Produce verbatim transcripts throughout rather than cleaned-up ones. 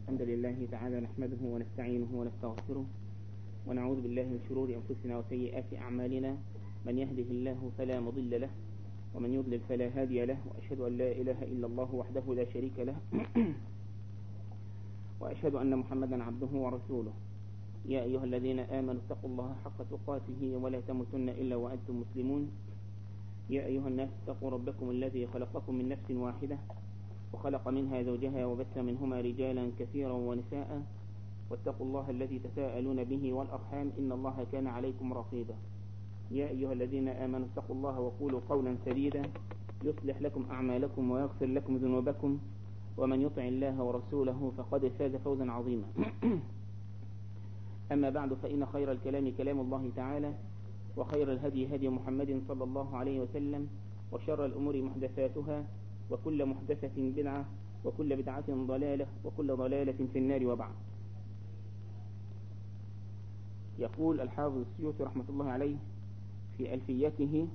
الحمد لله تعالى نحمده ونستعينه ونستغفره ونعوذ بالله من شرور أنفسنا وسيئات أعمالنا، من يهده الله فلا مضل له ومن يضلل فلا هادي له، وأشهد أن لا إله إلا الله وحده لا شريك له وأشهد أن محمدا عبده ورسوله. يا أيها الذين آمنوا اتقوا الله حق تقاته ولا تموتن إلا وأنتم مسلمون. يا أيها الناس اتقوا ربكم الذي خلقكم من نفس واحدة وخلق منها زوجها وبث منهما رجالا كثيرا ونساء، واتقوا الله الذي تساءلون به والأرحام إن الله كان عليكم رقيبا. يا أيها الذين آمنوا اتقوا الله وقولوا قولا سديدا يصلح لكم أعمالكم ويغفر لكم ذنوبكم، ومن يطع الله ورسوله فقد فاز فوزا عظيما. أما بعد، فإن خير الكلام كلام الله تعالى، وخير الهدي هدي محمد صلى الله عليه وسلم، وشر الأمور محدثاتها، وكل محدثة بدعة، وكل بدعة ضلالة، وكل ضلالة في النار. وبعد، يقول الحافظ السيوطي رحمة الله عليه في ألفيته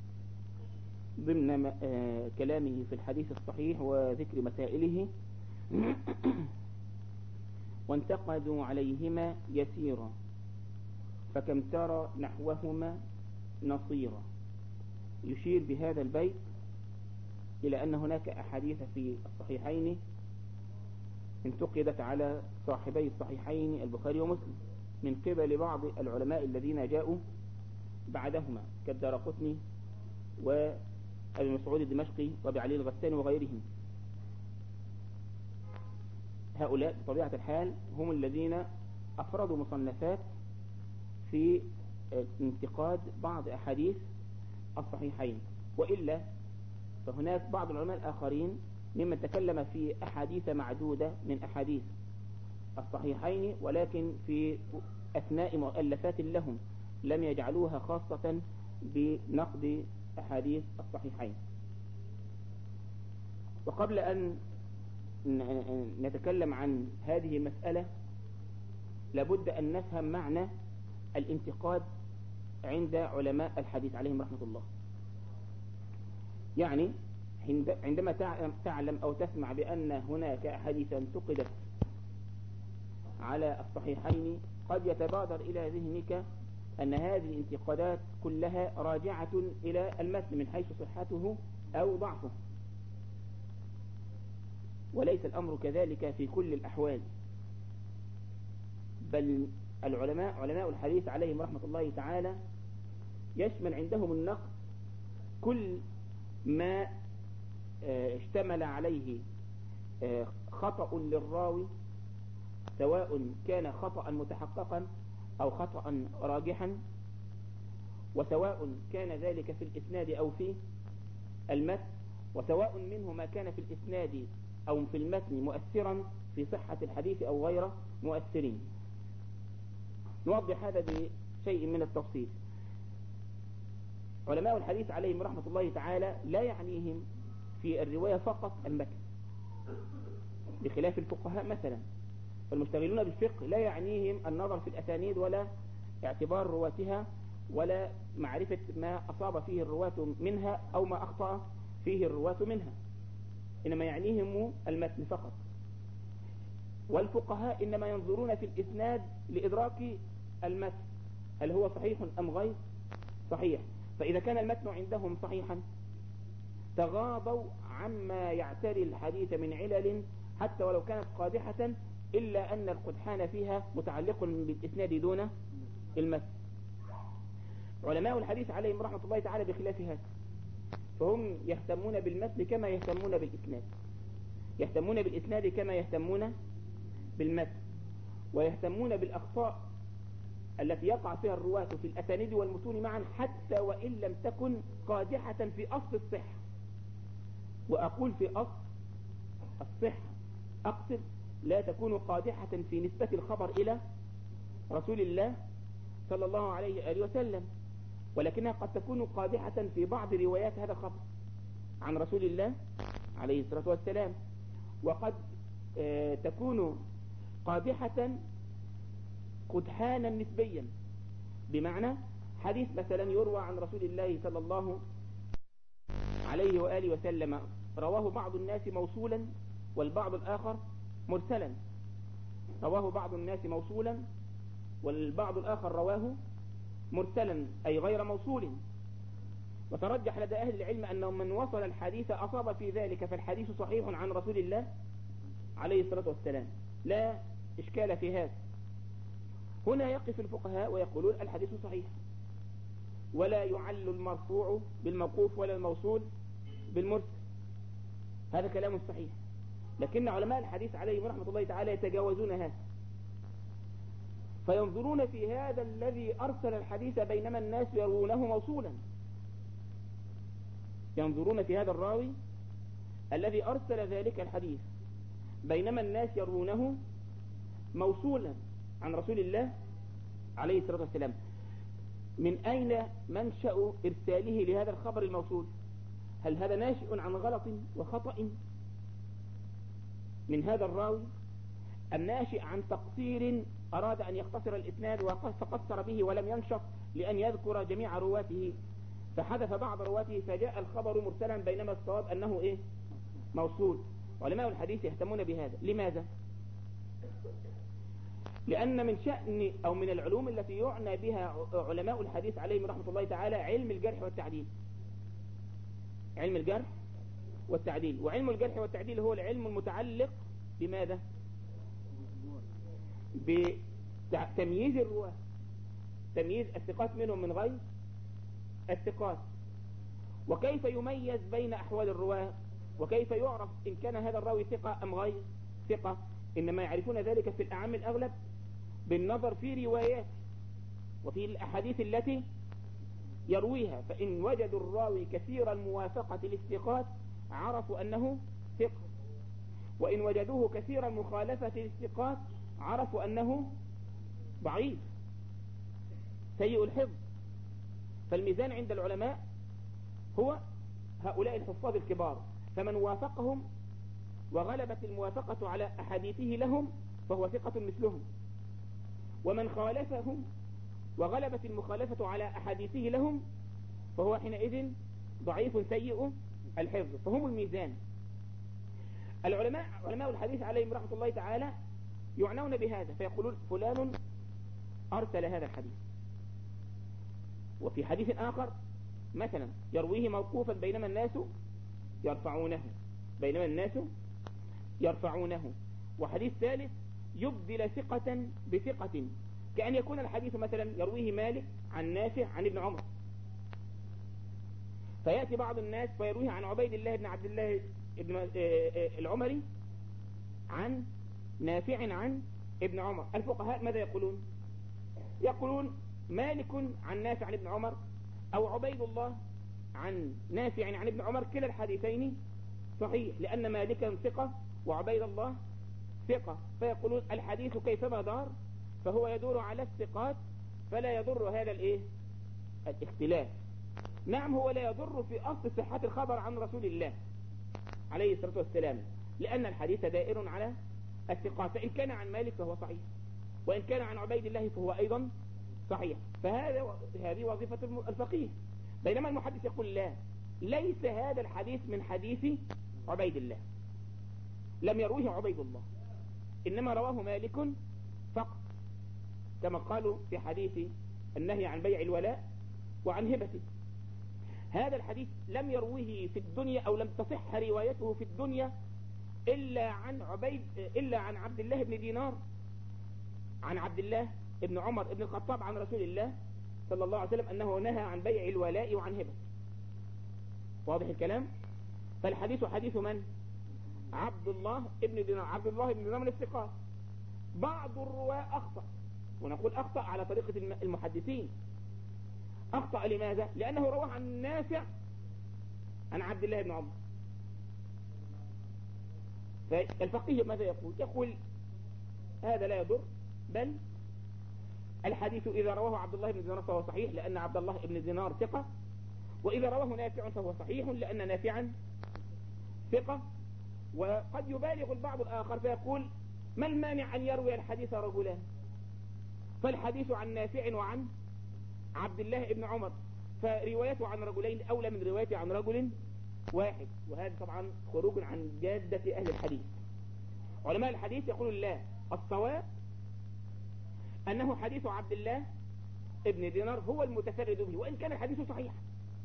ضمن كلامه في الحديث الصحيح وذكر مسائله: وانتقدوا عليهما يسيرا فكم ترى نحوهما نصيرا. يشير بهذا البيت إلى أن هناك أحاديث في الصحيحين انتقدت على صاحبي الصحيحين البخاري ومسلم من قبل بعض العلماء الذين جاءوا بعدهما كالدارقطني وابن مسعود الدمشقي وابي علي الغساني وغيرهم. هؤلاء بطبيعة الحال هم الذين أفردوا مصنفات في انتقاد بعض أحاديث الصحيحين، وإلا فهناك بعض العلماء الآخرين ممن تكلم في أحاديث معدودة من أحاديث الصحيحين، ولكن في أثناء مؤلفات لهم لم يجعلوها خاصة بنقد أحاديث الصحيحين. وقبل أن نتكلم عن هذه المسألة لابد أن نفهم معنى الانتقاد عند علماء الحديث عليهم رحمة الله. يعني عندما تعلم أو تسمع بأن هناك أحاديث انتقدت على الصحيحين قد يتبادر إلى ذهنك أن هذه الانتقادات كلها راجعة إلى المتن من حيث صحته أو ضعفه، وليس الأمر كذلك في كل الأحوال، بل العلماء علماء الحديث عليهم رحمة الله تعالى يشمل عندهم النقد كل ما اشتمل عليه خطأ للراوي، سواء كان خطأ متحققا أو خطأ راجحا، وسواء كان ذلك في الإسناد أو في المتن، وسواء منه ما كان في الإسناد أو في المتن مؤثرا في صحة الحديث أو غير مؤثرين. نوضح هذا بشيء من التفصيل. علماء الحديث عليهم رحمة الله تعالى لا يعنيهم في الرواية فقط المتن، بخلاف الفقهاء مثلا، فالمشتغلون بالفقه لا يعنيهم النظر في الأسانيد ولا اعتبار رواتها ولا معرفة ما أصاب فيه الرواة منها أو ما أخطأ فيه الرواة منها، إنما يعنيهم المتن فقط. والفقهاء إنما ينظرون في الإسناد لإدراك المتن هل هو صحيح أم غير صحيح، فإذا كان المتن عندهم صحيحا تغاضوا عما يعتري الحديث من علل حتى ولو كانت قادحة، إلا أن القدحان فيها متعلق بالإسناد دون المتن. علماء الحديث عليهم رحمة الله تعالى بخلاف هذا، فهم يهتمون بالمتن كما يهتمون بالإسناد، يهتمون بالإسناد كما يهتمون بالمتن، ويهتمون بالأخطاء التي يقع فيها الرواة في الأسانيد والمتون معا حتى وإن لم تكن قادحة في أصل الصحة. وأقول في أصل الصحة، أقصد لا تكون قادحة في نسبة الخبر إلى رسول الله صلى الله عليه وآله وسلم، ولكنها قد تكون قادحة في بعض روايات هذا الخبر عن رسول الله عليه الصلاة والسلام، وقد آه تكون قادحة قدحانا نسبيا، بمعنى حديث مثلا يروى عن رسول الله صلى الله عليه وآله وسلم رواه بعض الناس موصولا والبعض الآخر مرسلا، رواه بعض الناس موصولا والبعض الآخر رواه مرسلا أي غير موصول. وترجح لدى أهل العلم أنه من وصل الحديث أصاب في ذلك فالحديث صحيح عن رسول الله عليه الصلاة والسلام، لا إشكال في هذا. هنا يقف الفقهاء ويقولون الحديث صحيح، ولا يعل المرفوع بالموقوف ولا الموصول بالمرسل، هذا كلام صحيح. لكن علماء الحديث عليهم رحمة الله تعالى يتجاوزون هذا، فينظرون في هذا الذي أرسل الحديث بينما الناس يروونه موصولا، ينظرون في هذا الراوي الذي أرسل ذلك الحديث بينما الناس يروونه موصولا عن رسول الله عليه الصلاة والسلام. من أين منشأ إرساله لهذا الخبر الموصول؟ هل هذا ناشئ عن غلط وخطأ من هذا الراوي، أم ناشئ عن تقصير أراد أن يختصر الإسناد فقصر به ولم ينشط لأن يذكر جميع رواته فحذف بعض رواته فجاء الخبر مرسلا بينما الصواب أنه إيه؟ موصول. علماء الحديث يهتمون بهذا. لماذا؟ لأن من شأن أو من العلوم التي يعنى بها علماء الحديث عليهم رحمة الله تعالى علم الجرح والتعديل. علم الجرح والتعديل، وعلم الجرح والتعديل هو العلم المتعلق بماذا؟ بتمييز الرواة، تمييز الثقات منهم من غير الثقات، وكيف يميز بين أحوال الرواة، وكيف يعرف إن كان هذا الراوي ثقة أم غير ثقة. إنما يعرفون ذلك في الأعم الأغلب بالنظر في روايات وفي الأحاديث التي يرويها، فإن وجدوا الراوي كثير الموافقة للثقات عرفوا أنه ثقة، وإن وجدوه كثير المخالفة للثقات عرفوا أنه ضعيف سيء الحفظ. فالميزان عند العلماء هو هؤلاء الحفاظ الكبار، فمن وافقهم وغلبت الموافقة على أحاديثه لهم فهو ثقة مثلهم، ومن خالفهم وغلبت المخالفة على أحاديثه لهم فهو حينئذ ضعيف سيء الحفظ. فهم الميزان. العلماء علماء الحديث عليهم رحمة الله تعالى يعنون بهذا فيقولون فلان أرسل هذا الحديث، وفي حديث آخر مثلا يرويه موقوفا بينما الناس يرفعونه بينما الناس يرفعونه وحديث ثالث يبدل ثقة بثقة، كأن يكون الحديث مثلا يرويه مالك عن نافع عن ابن عمر، فيأتي بعض الناس فيرويه عن عبيد الله بن عبد الله ابن العمري عن نافع عن ابن عمر. الفقهاء ماذا يقولون؟ يقولون مالك عن نافع عن ابن عمر أو عبيد الله عن نافع عن ابن عمر، كلا الحديثين صحيح، لأن مالكا ثقة وعبيد الله ثقة، فيقولون الحديث كيفما دار فهو يدور على الثقات فلا يضر هذا الايه الاختلاف. نعم هو لا يضر في أصل صحة الخبر عن رسول الله عليه الصلاة والسلام، لأن الحديث دائر على الثقات، فإن كان عن مالك فهو صحيح، وإن كان عن عبيد الله فهو أيضا صحيح. فهذا هذه وظيفة الفقيه. بينما المحدث يقول لا، ليس هذا الحديث من حديث عبيد الله، لم يرويه عبيد الله، إنما رواه مالك فقط، كما قالوا في حديث النهي عن بيع الولاء وعن هبته. هذا الحديث لم يرويه في الدنيا أو لم تصح روايته في الدنيا إلا عن عبيد إلا عن عبد الله بن دينار عن عبد الله ابن عمر ابن الخطاب عن رسول الله صلى الله عليه وسلم أنه نهى عن بيع الولاء وعن هبته. واضح الكلام؟ فالحديث حديث من؟ عبد الله ابن دينار. عبد الله ابن دينار من الثقات. بعض الرواة أخطأ، ونقول أخطأ على طريقة المحدثين. أخطأ لماذا؟ لأنه رواه عن نافع عن عبد الله بن عمر. فالفقيه ماذا يقول؟ يقول هذا لا يضر، بل الحديث إذا رواه عبد الله بن دينار فهو صحيح لأن عبد الله بن دينار ثقة، وإذا رواه نافع فهو صحيح لأن نافعا ثقة. وقد يبالغ البعض الآخر فيقول ما المانع أن يروي الحديث رجلان، فالحديث عن نافع وعن عبد الله بن عمر، فروايته عن رجلين أولى من روايته عن رجل واحد. وهذا طبعا خروج عن جادة أهل الحديث. علماء الحديث يقولون لا، الصواب أنه حديث عبد الله ابن دينار هو المتفرد به، وإن كان الحديث صحيح،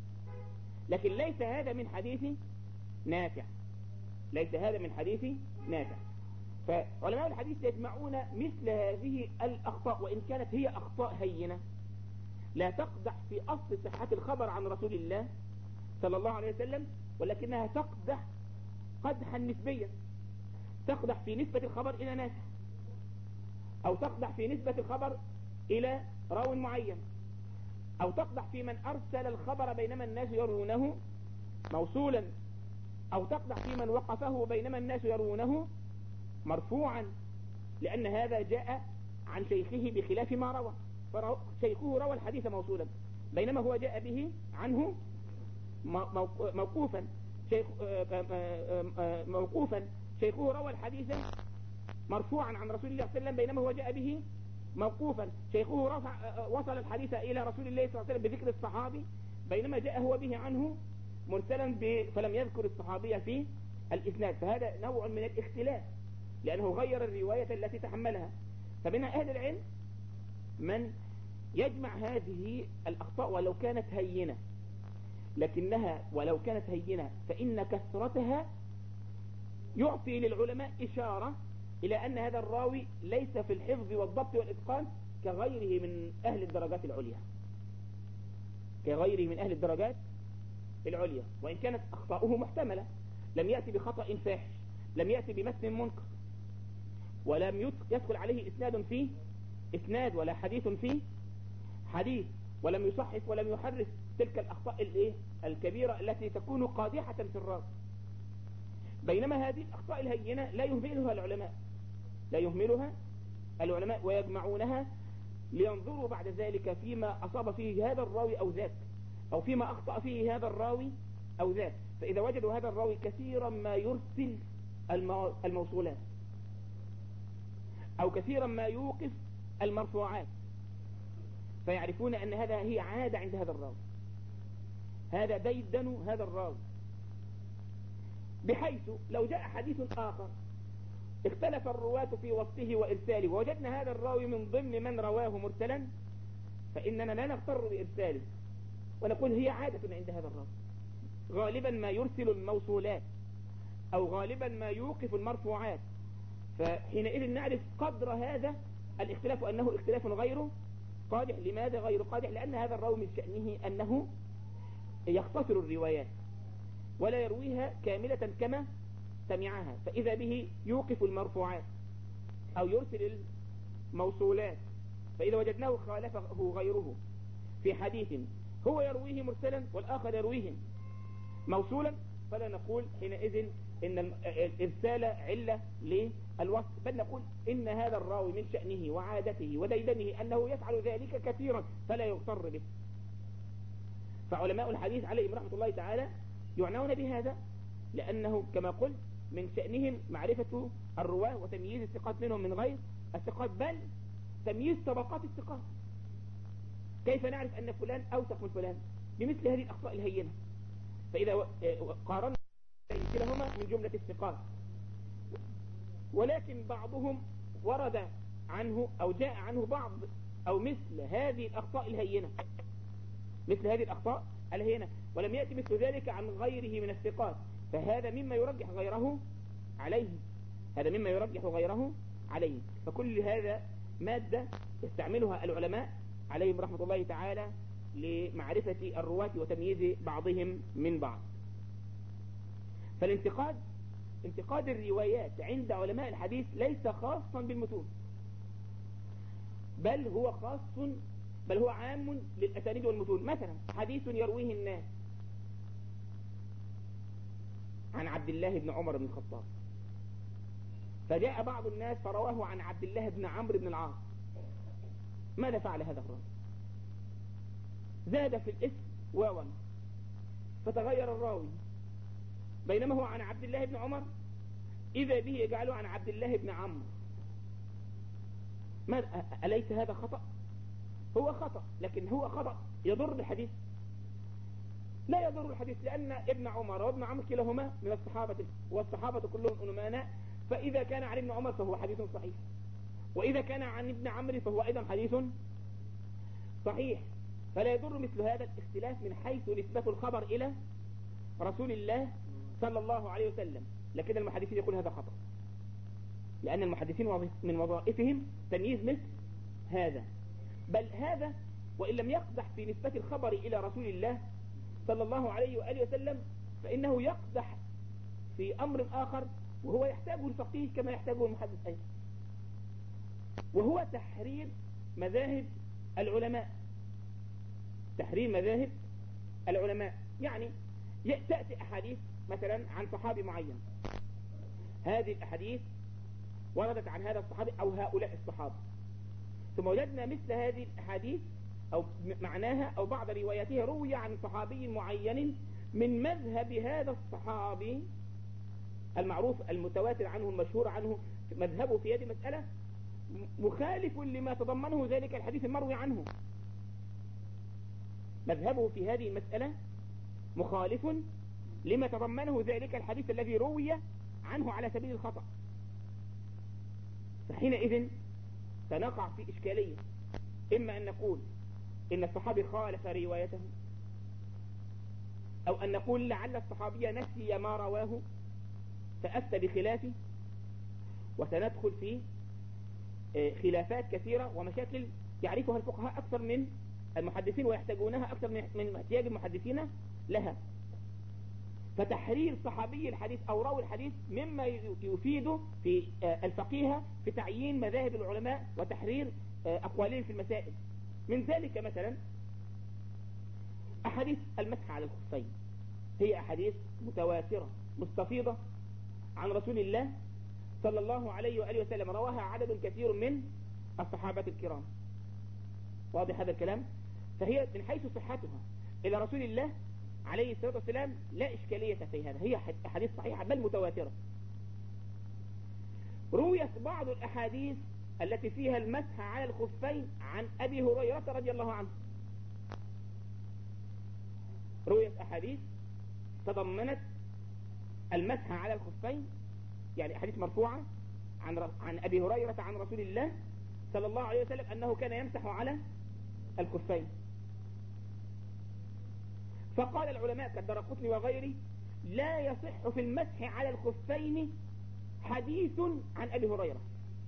لكن ليس هذا من حديث نافع، ليس هذا من حديث نافع. فعلماء الحديث يجمعون مثل هذه الأخطاء، وإن كانت هي أخطاء هينة لا تقدح في أصل صحة الخبر عن رسول الله صلى الله عليه وسلم، ولكنها تقدح قدحا نسبيا، تقدح في نسبة الخبر إلى نافع، أو تقدح في نسبة الخبر إلى راو معين، أو تقدح في من أرسل الخبر بينما الناس يرونه موصولا، أو تقدح في من وقفه بينما الناس يرونه مرفوعا، لأن هذا جاء عن شيخه بخلاف ما روى، فشيخه روى الحديث موصولا بينما هو جاء به عنه موقوفا، شيخ موقوفا شيخه روى الحديث مرفوعا عن رسول الله صلى الله عليه وسلم بينما هو جاء به موقوفا، شيخه رفع وصل الحديث إلى رسول الله صلى الله عليه وسلم بذكر الصحابي بينما جاء هو به عنه مرسلا فلم يذكر الصحابية في الإسناد، فهذا نوع من الاختلاف لأنه غير الرواية التي تحملها. فمن أهل العلم من يجمع هذه الأخطاء ولو كانت هينة، لكنها ولو كانت هينة فإن كثرتها يعطي للعلماء إشارة إلى أن هذا الراوي ليس في الحفظ والضبط والإتقان كغيره من أهل الدرجات العليا، كغيره من أهل الدرجات العليا، وإن كانت أخطاؤه محتملة، لم يأتي بخطأ فاحش، لم يأتي بمتن منكر، ولم يدخل عليه إسناد فيه إسناد ولا حديث فيه حديث، ولم يصحف ولم يحرف تلك الأخطاء الإيه الكبيرة التي تكون قادحة في الراس. بينما هذه الأخطاء الهينة لا يهملها العلماء لا يهملها العلماء ويجمعونها لينظروا بعد ذلك فيما أصاب فيه هذا الراوي أو ذاك، أو فيما أخطأ فيه هذا الراوي أو ذاك. فإذا وجدوا هذا الراوي كثيرا ما يرسل الموصولات، أو كثيرا ما يوقف المرفوعات، فيعرفون أن هذا هي عادة عند هذا الراوي، هذا ديدن هذا الراوي، بحيث لو جاء حديث آخر اختلف الرواة في وصفه وإرساله ووجدنا هذا الراوي من ضمن من رواه مرسلا، فإننا لا نغتر بإرساله ونقول هي عادة عند هذا الراوي، غالبا ما يرسل الموصولات أو غالبا ما يوقف المرفوعات، فحينئذ نعرف قدر هذا الاختلاف وأنه اختلاف غير قادح. لماذا غير قادح؟ لأن هذا الراوي من شأنه أنه يختصر الروايات ولا يرويها كاملة كما سمعها، فإذا به يوقف المرفوعات أو يرسل الموصولات، فإذا وجدناه خالفه غيره في حديث هو يرويه مرسلا والآخر يرويه موصولا، فلا نقول حينئذ إن الإرسال علة للوصف، بل نقول إن هذا الراوي من شأنه وعادته وديدنه أنه يفعل ذلك كثيرا فلا يغتر به. فعلماء الحديث عليهم رحمة الله تعالى يعنون بهذا، لأنه كما قلت من شأنهم معرفة الرواة وتمييز الثقات منهم من غير الثقات، بل تمييز طبقات الثقات. كيف نعرف أن فلان أوثق من فلان؟ بمثل هذه الأخطاء الهينة. فإذا قارنا كلاهما من جملة الثقات، ولكن بعضهم ورد عنه أو جاء عنه بعض أو مثل هذه الأخطاء الهينة مثل هذه الأخطاء الهينة ولم يأتي مثل ذلك عن غيره من الثقات، فهذا مما يرجح غيره عليه هذا مما يرجح غيره عليه. فكل هذا مادة يستعملها العلماء عليهم رحمة الله تعالى لمعرفة الرواة وتمييز بعضهم من بعض. فالانتقاد انتقاد الروايات عند علماء الحديث ليس خاصا بالمتون، بل هو خاص بل هو عام للأسانيد والمتون. مثلا حديث يرويه الناس عن عبد الله بن عمر بن الخطاب، فجاء بعض الناس فرواه عن عبد الله بن عمرو بن العاص، ماذا فعل هذا الرجل؟ زاد في الاسم واوا فتغير الراوي، بينما هو عن عبد الله بن عمر إذا به يجعله عن عبد الله بن عمرو. ماذا؟ أليس هذا خطأ؟ هو خطأ، لكن هو خطأ يضر بالحديث؟ لا يضر الحديث، لأن ابن عمر وابن عمرو كلاهما من الصحابة والصحابة كلهم أمناء، فإذا كان عن ابن عمر فهو حديث صحيح وإذا كان عن ابن عمرو فهو أيضا حديث صحيح. فلا يضر مثل هذا الاختلاف من حيث نسبة الخبر إلى رسول الله صلى الله عليه وسلم، لكن المحدثين يقول هذا خطأ، لأن المحدثين من وظائفهم تمييز مثل هذا. بل هذا وإن لم يقدح في نسبة الخبر إلى رسول الله صلى الله عليه وآله وسلم، فإنه يقدح في أمر آخر وهو يحتاجه الفقيه كما يحتاجه المحدث أيضا، وهو تحرير مذاهب العلماء. تحرير مذاهب العلماء يعني تأتي أحاديث مثلا عن صحابي معين، هذه الأحاديث وردت عن هذا الصحابي أو هؤلاء الصحابة، ثم وجدنا مثل هذه الأحاديث أو معناها أو بعض رواياتها روي عن صحابي معين من مذهب هذا الصحابي المعروف المتواتر عنه المشهور عنه مذهبه في هذه المسألة مخالف لما تضمنه ذلك الحديث المروي عنه. مذهبه في هذه المسألة مخالف لما تضمنه ذلك الحديث الذي روي عنه على سبيل الخطأ، فحينئذ سنقع في إشكالية، إما أن نقول إن الصحابي خالف روايته، أو أن نقول لعل الصحابي نسي ما رواه فأفتى بخلافه، وسندخل في خلافات كثيرة ومشاكل يعرفها الفقهاء أكثر من المحدثين ويحتاجونها أكثر من احتياج المحدثين لها. فتحرير صحابي الحديث أو راوي الحديث مما يفيد في الفقيه في تعيين مذاهب العلماء وتحرير أقوالهم في المسائل. من ذلك مثلا أحاديث المسح على الخفين، هي أحاديث متواترة مستفيضة عن رسول الله صلى الله عليه وآله وسلم، رواها عدد كثير من الصحابة الكرام. واضح هذا الكلام؟ فهي من حيث صحتها إلى رسول الله عليه الصلاة والسلام لا إشكالية في هذا، هي أحاديث صحيحة بل متواترة. رويت بعض الأحاديث التي فيها المسح على الخفين عن أبي هريرة رضي الله عنه. رويت أحاديث تضمنت المسح على الخفين، يعني أحاديث مرفوعة عن عن أبي هريرة عن رسول الله صلى الله عليه وسلم أنه كان يمسح على الخفين. فقال العلماء كالدرقطني وغيره لا يصح في المسح على الخفين حديث عن أبي هريرة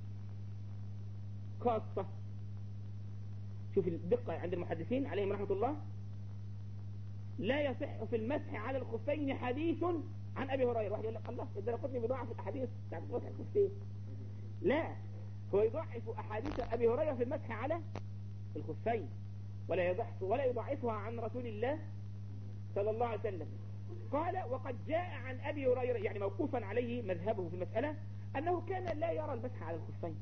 خاصة. شوف الدقة عند المحدثين عليهم رحمة الله، لا يصح في المسح على الخفين حديث عن أبي هريرة. واحد يقول لك الله الدرقطني بيضاعف الأحاديث بتاعت مسح الخفين، لا، هو يضعف أحاديث أبي هريرة في المسح على الخفين ولا يضعف ولا يضعفها عن رسول الله صلى الله عليه وسلم. قال وقد جاء عن أبي هريرة يعني موقوفا عليه مذهبه في المسألة أنه كان لا يرى المسح على الخفين.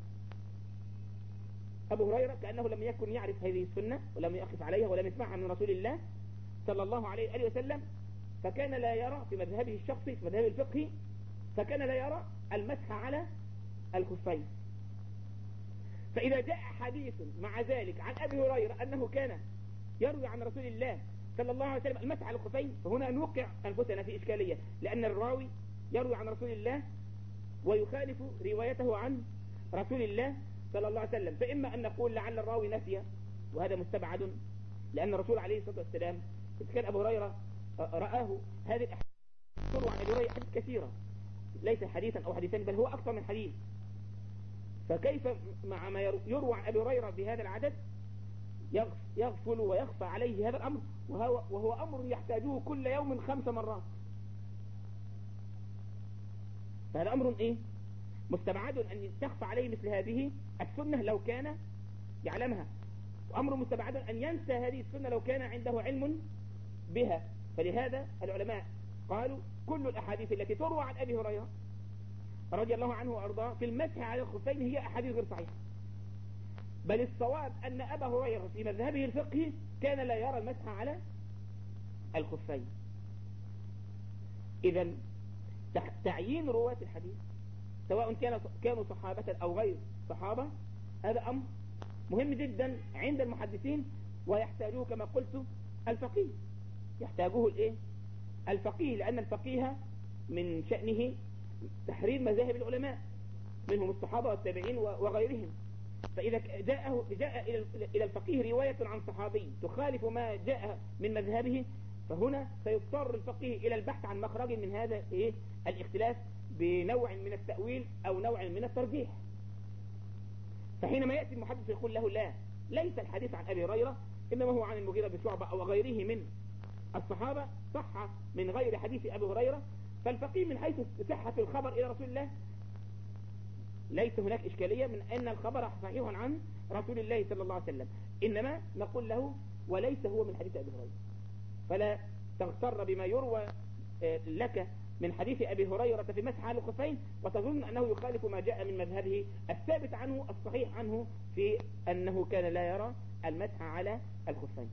أبو هريرة كأنه لم يكن يعرف هذه السنة ولم يقف عليها ولم يسمعها من رسول الله صلى الله عليه وآله وسلم، فكان لا يرى في مذهبه الشخصي في مذهب الفقهي، فكان لا يرى المسح على الخفين. فإذا جاء حديث مع ذلك عن أبي هريرة أنه كان يروي عن رسول الله صلى الله عليه وسلم المسح على الخفين، فهنا نوقع أنفسنا في إشكالية، لأن الراوي يروي عن رسول الله ويخالف روايته عن رسول الله صلى الله عليه وسلم. فإما أن نقول لعل الراوي نسي، وهذا مستبعد، لأن الرسول عليه الصلاة والسلام إذا كان أبو هريرة رآه هذه الأحاديث تروى عن أبي هريرة حديث كثيرة، ليس حديثا أو حديثين بل هو أكثر من حديث، فكيف مع ما يروى عن أبي هريرة بهذا العدد يغفل ويخفى عليه هذا الأمر، وهو, وهو أمر يحتاجه كل يوم خمس مرات. فهذا أمر إيه؟ مستبعد أن تخفى عليه مثل هذه السنة لو كان يعلمها، وأمر مستبعد أن ينسى هذه السنة لو كان عنده علم بها. فلهذا العلماء قالوا كل الأحاديث التي تروى عن أبي هريرة رضي الله عنه وأرضاه في المسح على الخفين هي أحاديث غير صحيحة، بل الصواب أن أبا هريرة في مذهبه الفقهي كان لا يرى المسح على الخفين. إذن تعيين رواة الحديث سواء كانوا صحابة أو غير صحابة هذا أمر مهم جدا عند المحدثين، ويحتاجوه كما قلت الفقيه، يحتاجوه الإيه؟ الفقيه، لأن الفقيه من شأنه تحرير مذاهب العلماء منهم الصحابة والتابعين وغيرهم. فإذا جاءه جاء إلى الفقيه رواية عن صحابي تخالف ما جاء من مذهبه، فهنا سيضطر الفقيه إلى البحث عن مخرج من هذا إيه الاختلاف بنوع من التأويل أو نوع من الترجيح. فحينما يأتي المحدث يقول له لا، ليس الحديث عن أبي هريرة، إنما هو عن المغيرة بن شعبة أو غيره من الصحابة، صح من غير حديث أبي هريرة، فالفقيه من حيث صحة الخبر إلى رسول الله ليس هناك إشكالية من أن الخبر صحيح عن رسول الله صلى الله عليه وسلم، إنما نقول له وليس هو من حديث أبي هريرة، فلا تغتر بما يروى لك من حديث أبي هريرة في مسح على الخفين وتظن أنه يخالف ما جاء من مذهبه الثابت عنه الصحيح عنه في أنه كان لا يرى المسح على الخفين.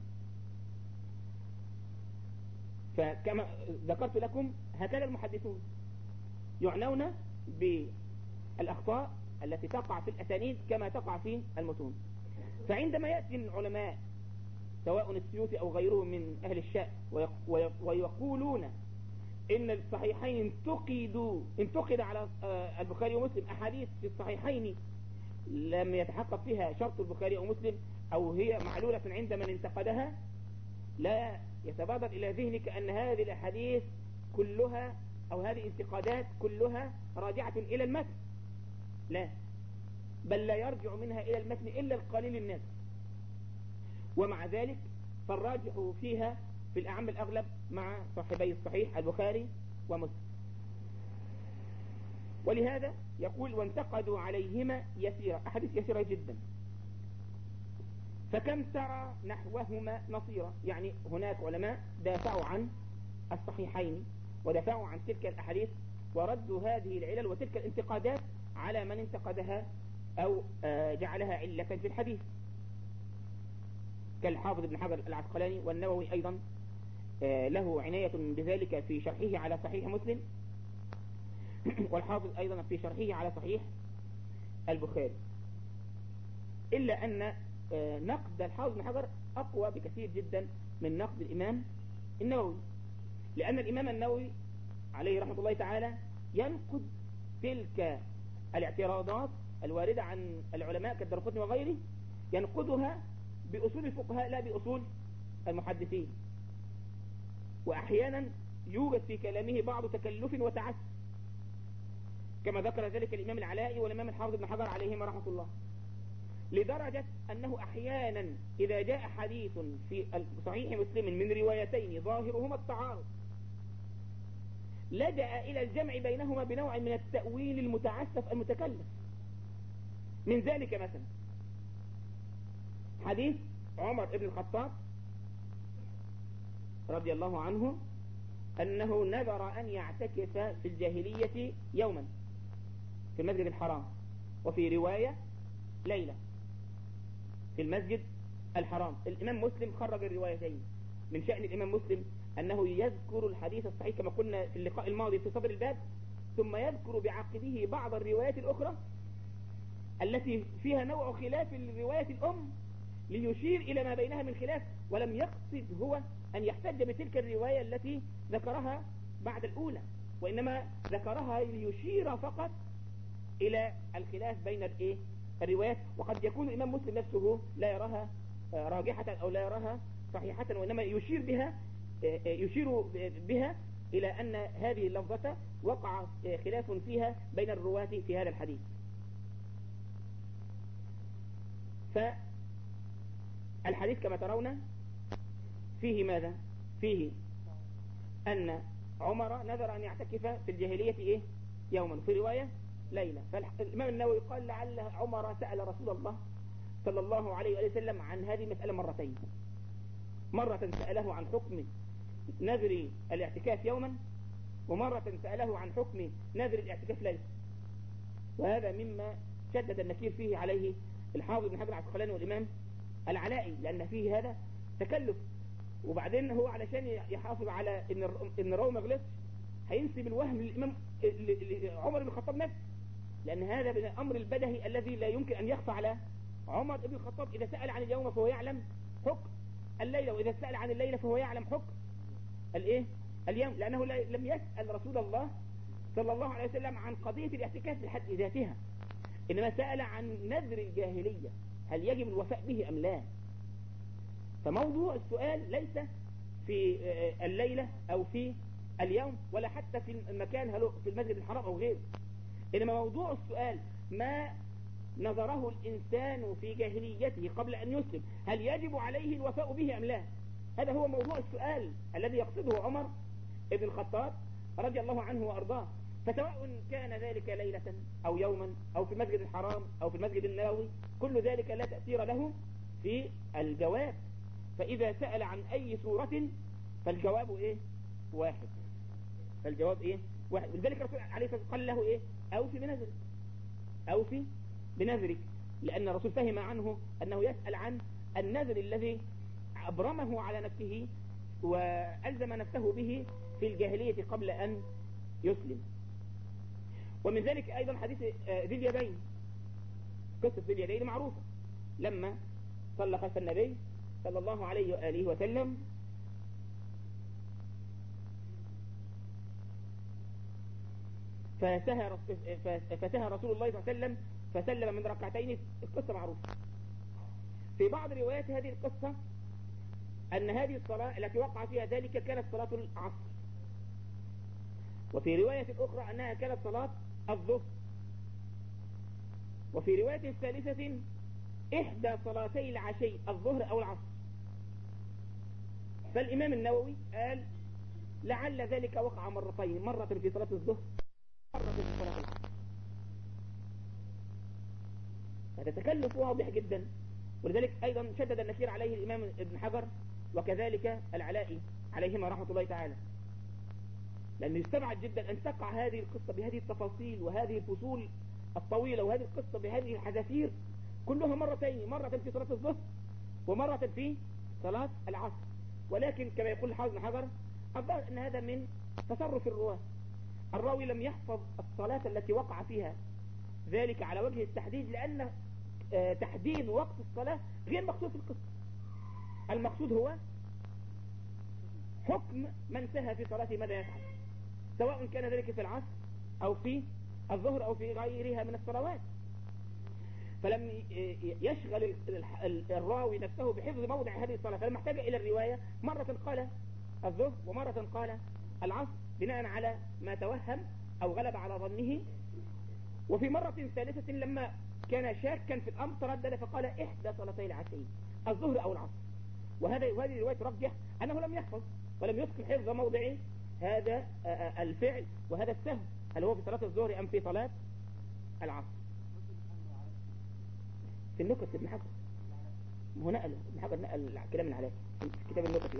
فكما ذكرت لكم هكذا المحدثون يعنون بالأخطاء التي تقع في الأسانيد كما تقع في المتون. فعندما يأتي العلماء سواء السيوطي أو غيره من أهل الشأن ويقولون إن الصحيحين انتقدوا انتقد على البخاري ومسلم أحاديث في الصحيحين لم يتحقق فيها شرط البخاري ومسلم أو هي معلولة عند من انتقدها، لا يتبادر إلى ذهنك أن هذه الأحاديث كلها أو هذه الانتقادات كلها راجعة إلى المتن، لا، بل لا يرجع منها إلى المتن إلا القليل الناس، ومع ذلك فالراجح فيها في الأعم الأغلب مع صاحبي الصحيح البخاري ومسلم. ولهذا يقول وانتقدوا عليهما يسيرا، أحاديث يسيرة جدا، فكم ترى نحوهما نصيرا، يعني هناك علماء دافعوا عن الصحيحين ودافعوا عن تلك الأحاديث وردوا هذه العلل وتلك الانتقادات على من انتقدها أو جعلها علة في الحديث كالحافظ ابن حجر العسقلاني، والنووي أيضا له عناية بذلك في شرحه على صحيح مسلم، والحافظ أيضا في شرحه على صحيح البخاري. إلا أن نقد الحافظ ابن حجر أقوى بكثير جدا من نقد الإمام النووي، لأن الإمام النووي عليه رحمة الله تعالى ينقد تلك الاعتراضات الواردة عن العلماء كالدرقطني وغيره، ينقدها بأصول الفقهاء لا بأصول المحدثين، وأحيانا يوجد في كلامه بعض تكلف وتعسف كما ذكر ذلك الإمام العلائي والإمام الحافظ ابن حجر عليهما رحمة الله، لدرجة أنه أحيانا إذا جاء حديث في صحيح مسلم من روايتين ظاهرهما التعارض لجأ إلى الجمع بينهما بنوع من التأويل المتعسف المتكلف. من ذلك مثلا حديث عمر بن الخطاب رضي الله عنه أنه نذر أن يعتكف في الجاهلية يوما في المسجد الحرام، وفي رواية ليلة في المسجد الحرام. الإمام مسلم خرج الروايتين. من شأن الإمام مسلم أنه يذكر الحديث الصحيح كما قلنا في اللقاء الماضي في صدر الباب، ثم يذكر بعقبه بعض الروايات الأخرى التي فيها نوع خلاف الرواية الأم ليشير إلى ما بينها من خلاف، ولم يقصد هو أن يحتج بتلك الرواية التي ذكرها بعد الأولى، وإنما ذكرها ليشير فقط إلى الخلاف بين الإيه الروايات. وقد يكون الإمام مسلم نفسه لا يراها راجحة أو لا يراها صحيحة، وإنما يشير بها يشير بها إلى أن هذه اللفظة وقع خلاف فيها بين الرواة في هذا الحديث. فالحديث كما ترون فيه ماذا؟ فيه أن عمر نذر أن يعتكف في الجاهلية إيه؟ يوما، في رواية ليلة. فالإمام النووي قال لعل عمر سأل رسول الله صلى الله عليه وسلم عن هذه المسألة مرتين، مرة سأله عن حكم نذر الاعتكاف يوما، ومرة سأله عن حكم نذر الاعتكاف ليلة. وهذا مما شدد النكير فيه عليه الحافظ ابن حجر العسقلاني والإمام العلائي، لأن فيه هذا تكلف. وبعدين هو علشان يحافظ على ان ان الراوي ما غلطش هينسب الوهم للامام عمر بن الخطاب نفسه، لان هذا من الامر البدهي الذي لا يمكن ان يخفى على عمر بن الخطاب. اذا سأل عن اليوم فهو يعلم حكم الليلة، واذا سأل عن الليلة فهو يعلم حكم الايه اليوم، لانه لم يسأل رسول الله صلى الله عليه وسلم عن قضية الاعتكاف بحد ذاتها، إنما سأل عن نذر الجاهلية هل يجب الوفاء به أم لا. فموضوع السؤال ليس في الليلة أو في اليوم ولا حتى في المكان هل في المسجد الحرام أو غيره، إنما موضوع السؤال ما نظره الإنسان في جاهليته قبل أن يسلم هل يجب عليه الوفاء به أم لا. هذا هو موضوع السؤال الذي يقصده عمر بن الخطاب رضي الله عنه وأرضاه. فسواء كان ذلك ليلة أو يوما أو في المسجد الحرام أو في المسجد النبوي كل ذلك لا تأثير له في الجواب. فإذا سأل عن أي سورة فالجواب إيه؟ واحد. فالجواب إيه؟ واحد. ولذلك الرسول عليه الصلاة والسلام قال له إيه؟ أوفي بنذرك، أوفي بنذرك، لأن الرسول فهم عنه أنه يسأل عن النذر الذي أبرمه على نفسه وألزم نفسه به في الجاهلية قبل أن يسلم. ومن ذلك أيضا حديث ذي اليدين، قصة ذي اليدين معروفة، لما صلى خلف النبي صلى الله عليه وآله وسلم فسهى فسهى رسول الله صلى الله عليه وسلم فسلم من ركعتين. القصة معروفة. في بعض روايات هذه القصة أن هذه الصلاة التي وقع فيها ذلك كانت صلاة العصر، وفي رواية أخرى أنها كانت صلاة الظهر، وفي رواية ثالثة إحدى صلاتي العشي الظهر أو العصر. فالإمام النووي قال لعل ذلك وقع مرتين، مرة في صلاة الظهر مرة في صلاة العصر. هذا تكلف واضح جدا. ولذلك أيضا شدد النكير عليه الإمام ابن حجر وكذلك العلائي عليهما رحمة الله تعالى، لأنه يستبعد جدا أن تقع هذه القصة بهذه التفاصيل وهذه الفصول الطويلة وهذه القصة بهذه الحذافير كلها مرتين، مرة في صلاة الظهر ومرة في صلاة العصر. ولكن كما يقول الحافظ ابن حجر الظاهر أن هذا من تصرف الرواة. الراوي لم يحفظ الصلاة التي وقع فيها ذلك على وجه التحديد، لأن تحديد وقت الصلاة غير مقصود في القصة. المقصود هو حكم من سهى في صلاته ماذا يفعل، سواء كان ذلك في العصر أو في الظهر أو في غيرها من الصلوات. فلم يشغل الراوي نفسه بحفظ موضع هذه الصلاة، فلما احتاج إلى الرواية مرة قال الظهر ومرة قال العصر بناء على ما توهم أو غلب على ظنه. وفي مرة ثالثة لما كان شاكا في الأمر تردد فقال إحدى صلاتي العشي الظهر أو العصر. وهذا وهذه الرواية ترجح أنه لم يحفظ ولم يتقن حفظ موضع هذا الفعل وهذا السهم، هل هو في صلاة الظهر أم في صلاة العصر. في النكت ابن حجر، هو نقل ابن حجر نقل كلام من عليه في كتاب النكت له.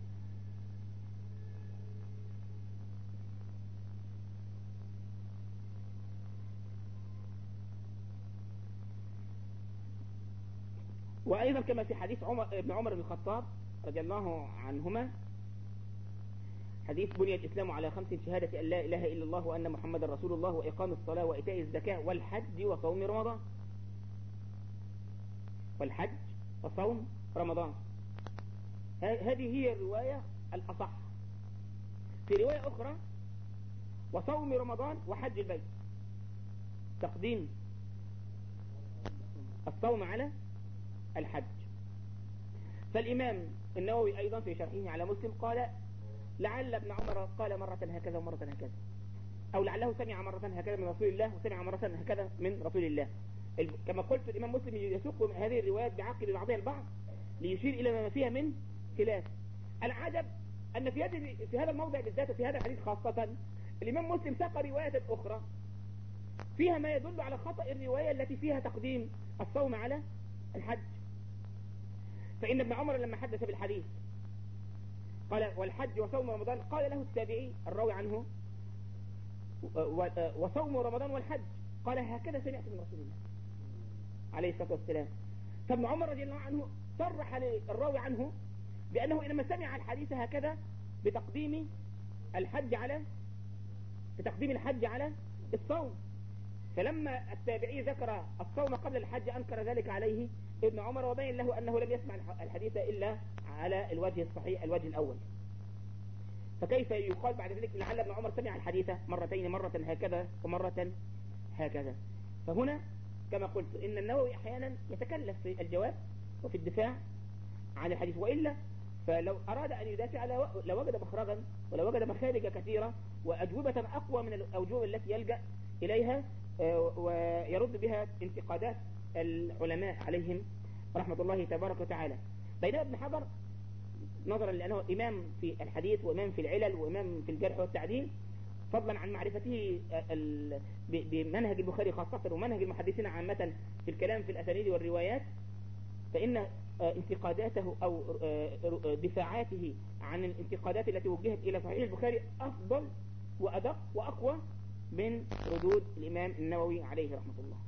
وأيضا كما في حديث عمر ابن عمر بن الخطاب رضي الله عنهما، حديث بني الإسلام على خمس: شهادة أن لا إله إلا الله وأن محمد رسول الله وإقام الصلاة وإيتاء الزكاة والحج وصوم رمضان. والحج وصوم رمضان، هذه هي الرواية الأصح. في رواية أخرى وصوم رمضان وحج البيت، تقديم الصوم على الحج. فالإمام النووي أيضا في شرحه على مسلم قال لعل ابن عمر قال مرة هكذا ومرة هكذا، أو لعله سمع مرة هكذا من رسول الله وسمع مرة هكذا من رسول الله. كما قلت الإمام مسلم يسوق هذه الروايات بعقل بعضها البعض ليشير إلى ما فيها من خلاف. العجب أن في هذه في هذا الموضع بالذات وفي هذا الحديث خاصة الإمام مسلم ساق رواية أخرى فيها ما يدل على خطأ الرواية التي فيها تقديم الصوم على الحج. فإن ابن عمر لما حدث بالحديث قال والحج وصوم رمضان، قال له التابعي الراوي عنه وصوم رمضان والحج، قال هكذا سمعت من رسول الله عليه الصلاة والسلام. فابن عمر رضي الله عنه صرح للراوي عنه بأنه إنما سمع الحديث هكذا بتقديم الحج على بتقديم الحج على الصوم. فلما التابعي ذكر الصوم قبل الحج أنكر ذلك عليه ابن عمر وبين له أنه لم يسمع الحديث إلا على الوجه الصحيح الوجه الأول. فكيف يقال بعد ذلك لعل ابن عمر سمع الحديث مرتين، مرة هكذا ومرة هكذا. فهنا كما قلت إن النووي أحيانا يتكلف في الجواب وفي الدفاع عن الحديث، وإلا فلو أراد أن يدافع لوجد مخرجا ولوجد مخارج كثيرة وأجوبة أقوى من الأوجوب التي يلجأ إليها ويرد بها انتقادات العلماء عليهم رحمة الله تبارك وتعالى. بينما ابن حجر نظرا لأنه إمام في الحديث وإمام في العلل وإمام في الجرح والتعديل، فضلا عن معرفته بمنهج البخاري خاصة ومنهج المحدثين عامة في الكلام في الأسانيد والروايات، فإن انتقاداته أو دفاعاته عن الانتقادات التي وجهت إلى صحيح البخاري أفضل وأدق وأقوى من ردود الإمام النووي عليه رحمة الله.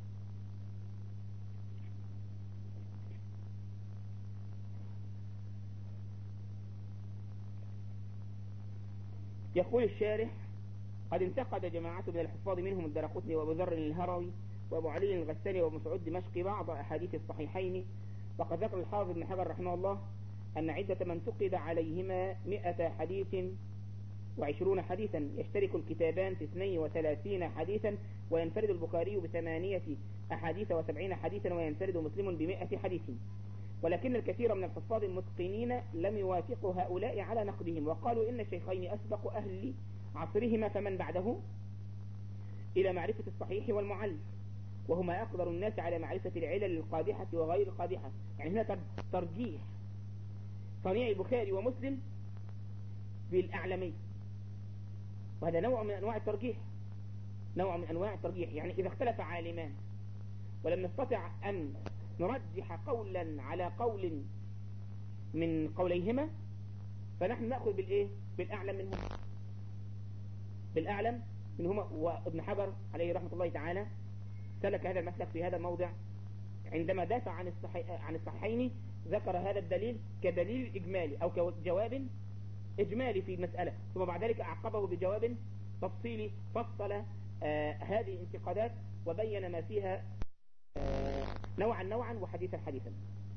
يقول الشارح: قد انتقد جماعة من الحفاظ منهم الدرقطني وابو ذر الهروي وابو علي الغساني وابو مسعود دمشقي بعض أحاديث الصحيحين. وقد ذكر الحافظ ابن حجر رحمه الله أن عدة من انتقد عليهما مئة حديث وعشرون حديثا، يشترك الكتابان في اثنين وثلاثين حديثا، وينفرد البخاري بثمانية أحاديث وسبعين حديثا، وينفرد مسلم بمئة حديث. ولكن الكثير من الحفاظ المتقنين لم يوافقوا هؤلاء على نقدهم، وقالوا إن الشيخين أسبق أهل عصرهما فمن بعده إلى معرفة الصحيح والمعل، وهما أقدر الناس على معرفة العلل القادحة وغير القادحة. يعني هنا ترجيح صنيع البخاري ومسلم بالأعلمي، وهذا نوع من أنواع الترجيح، نوع من أنواع الترجيح. يعني إذا اختلف عالمان ولم نستطع أن نرجح قولا على قول من قوليهما، فنحن نأخذ بالإيه؟ بالأعلم منهما، بالأعلم منهما. وابن حجر عليه رحمة الله تعالى سلك هذا المسلك في هذا الموضع عندما دافع عن الصحيح عن الصحيحين، ذكر هذا الدليل كدليل إجمالي أو كجواب إجمالي في المسألة، ثم بعد ذلك أعقبه بجواب تفصيلي فصل آه هذه الانتقادات وبين ما فيها آه نوعا نوعا وحديثا حديثا.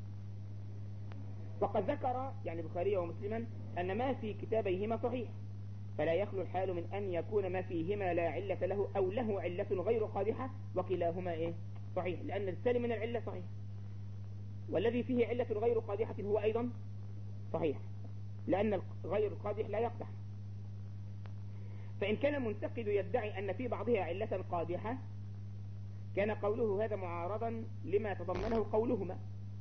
وقد ذكر يعني البخاري ومسلما أن ما في كتابيهما صحيح، فلا يخلو الحال من أن يكون ما فيهما لا علة له أو له علة غير قادحة، وكلاهما إيه؟ صحيح، لأن السالم من العلة صحيح، والذي فيه علة غير قادحة هو أيضا صحيح، لأن غير القادح لا يقدح. فإن كان المنتقد يدعي أن في بعضها علة قادحة، كان قوله هذا معارضا لما تضمنه قولهما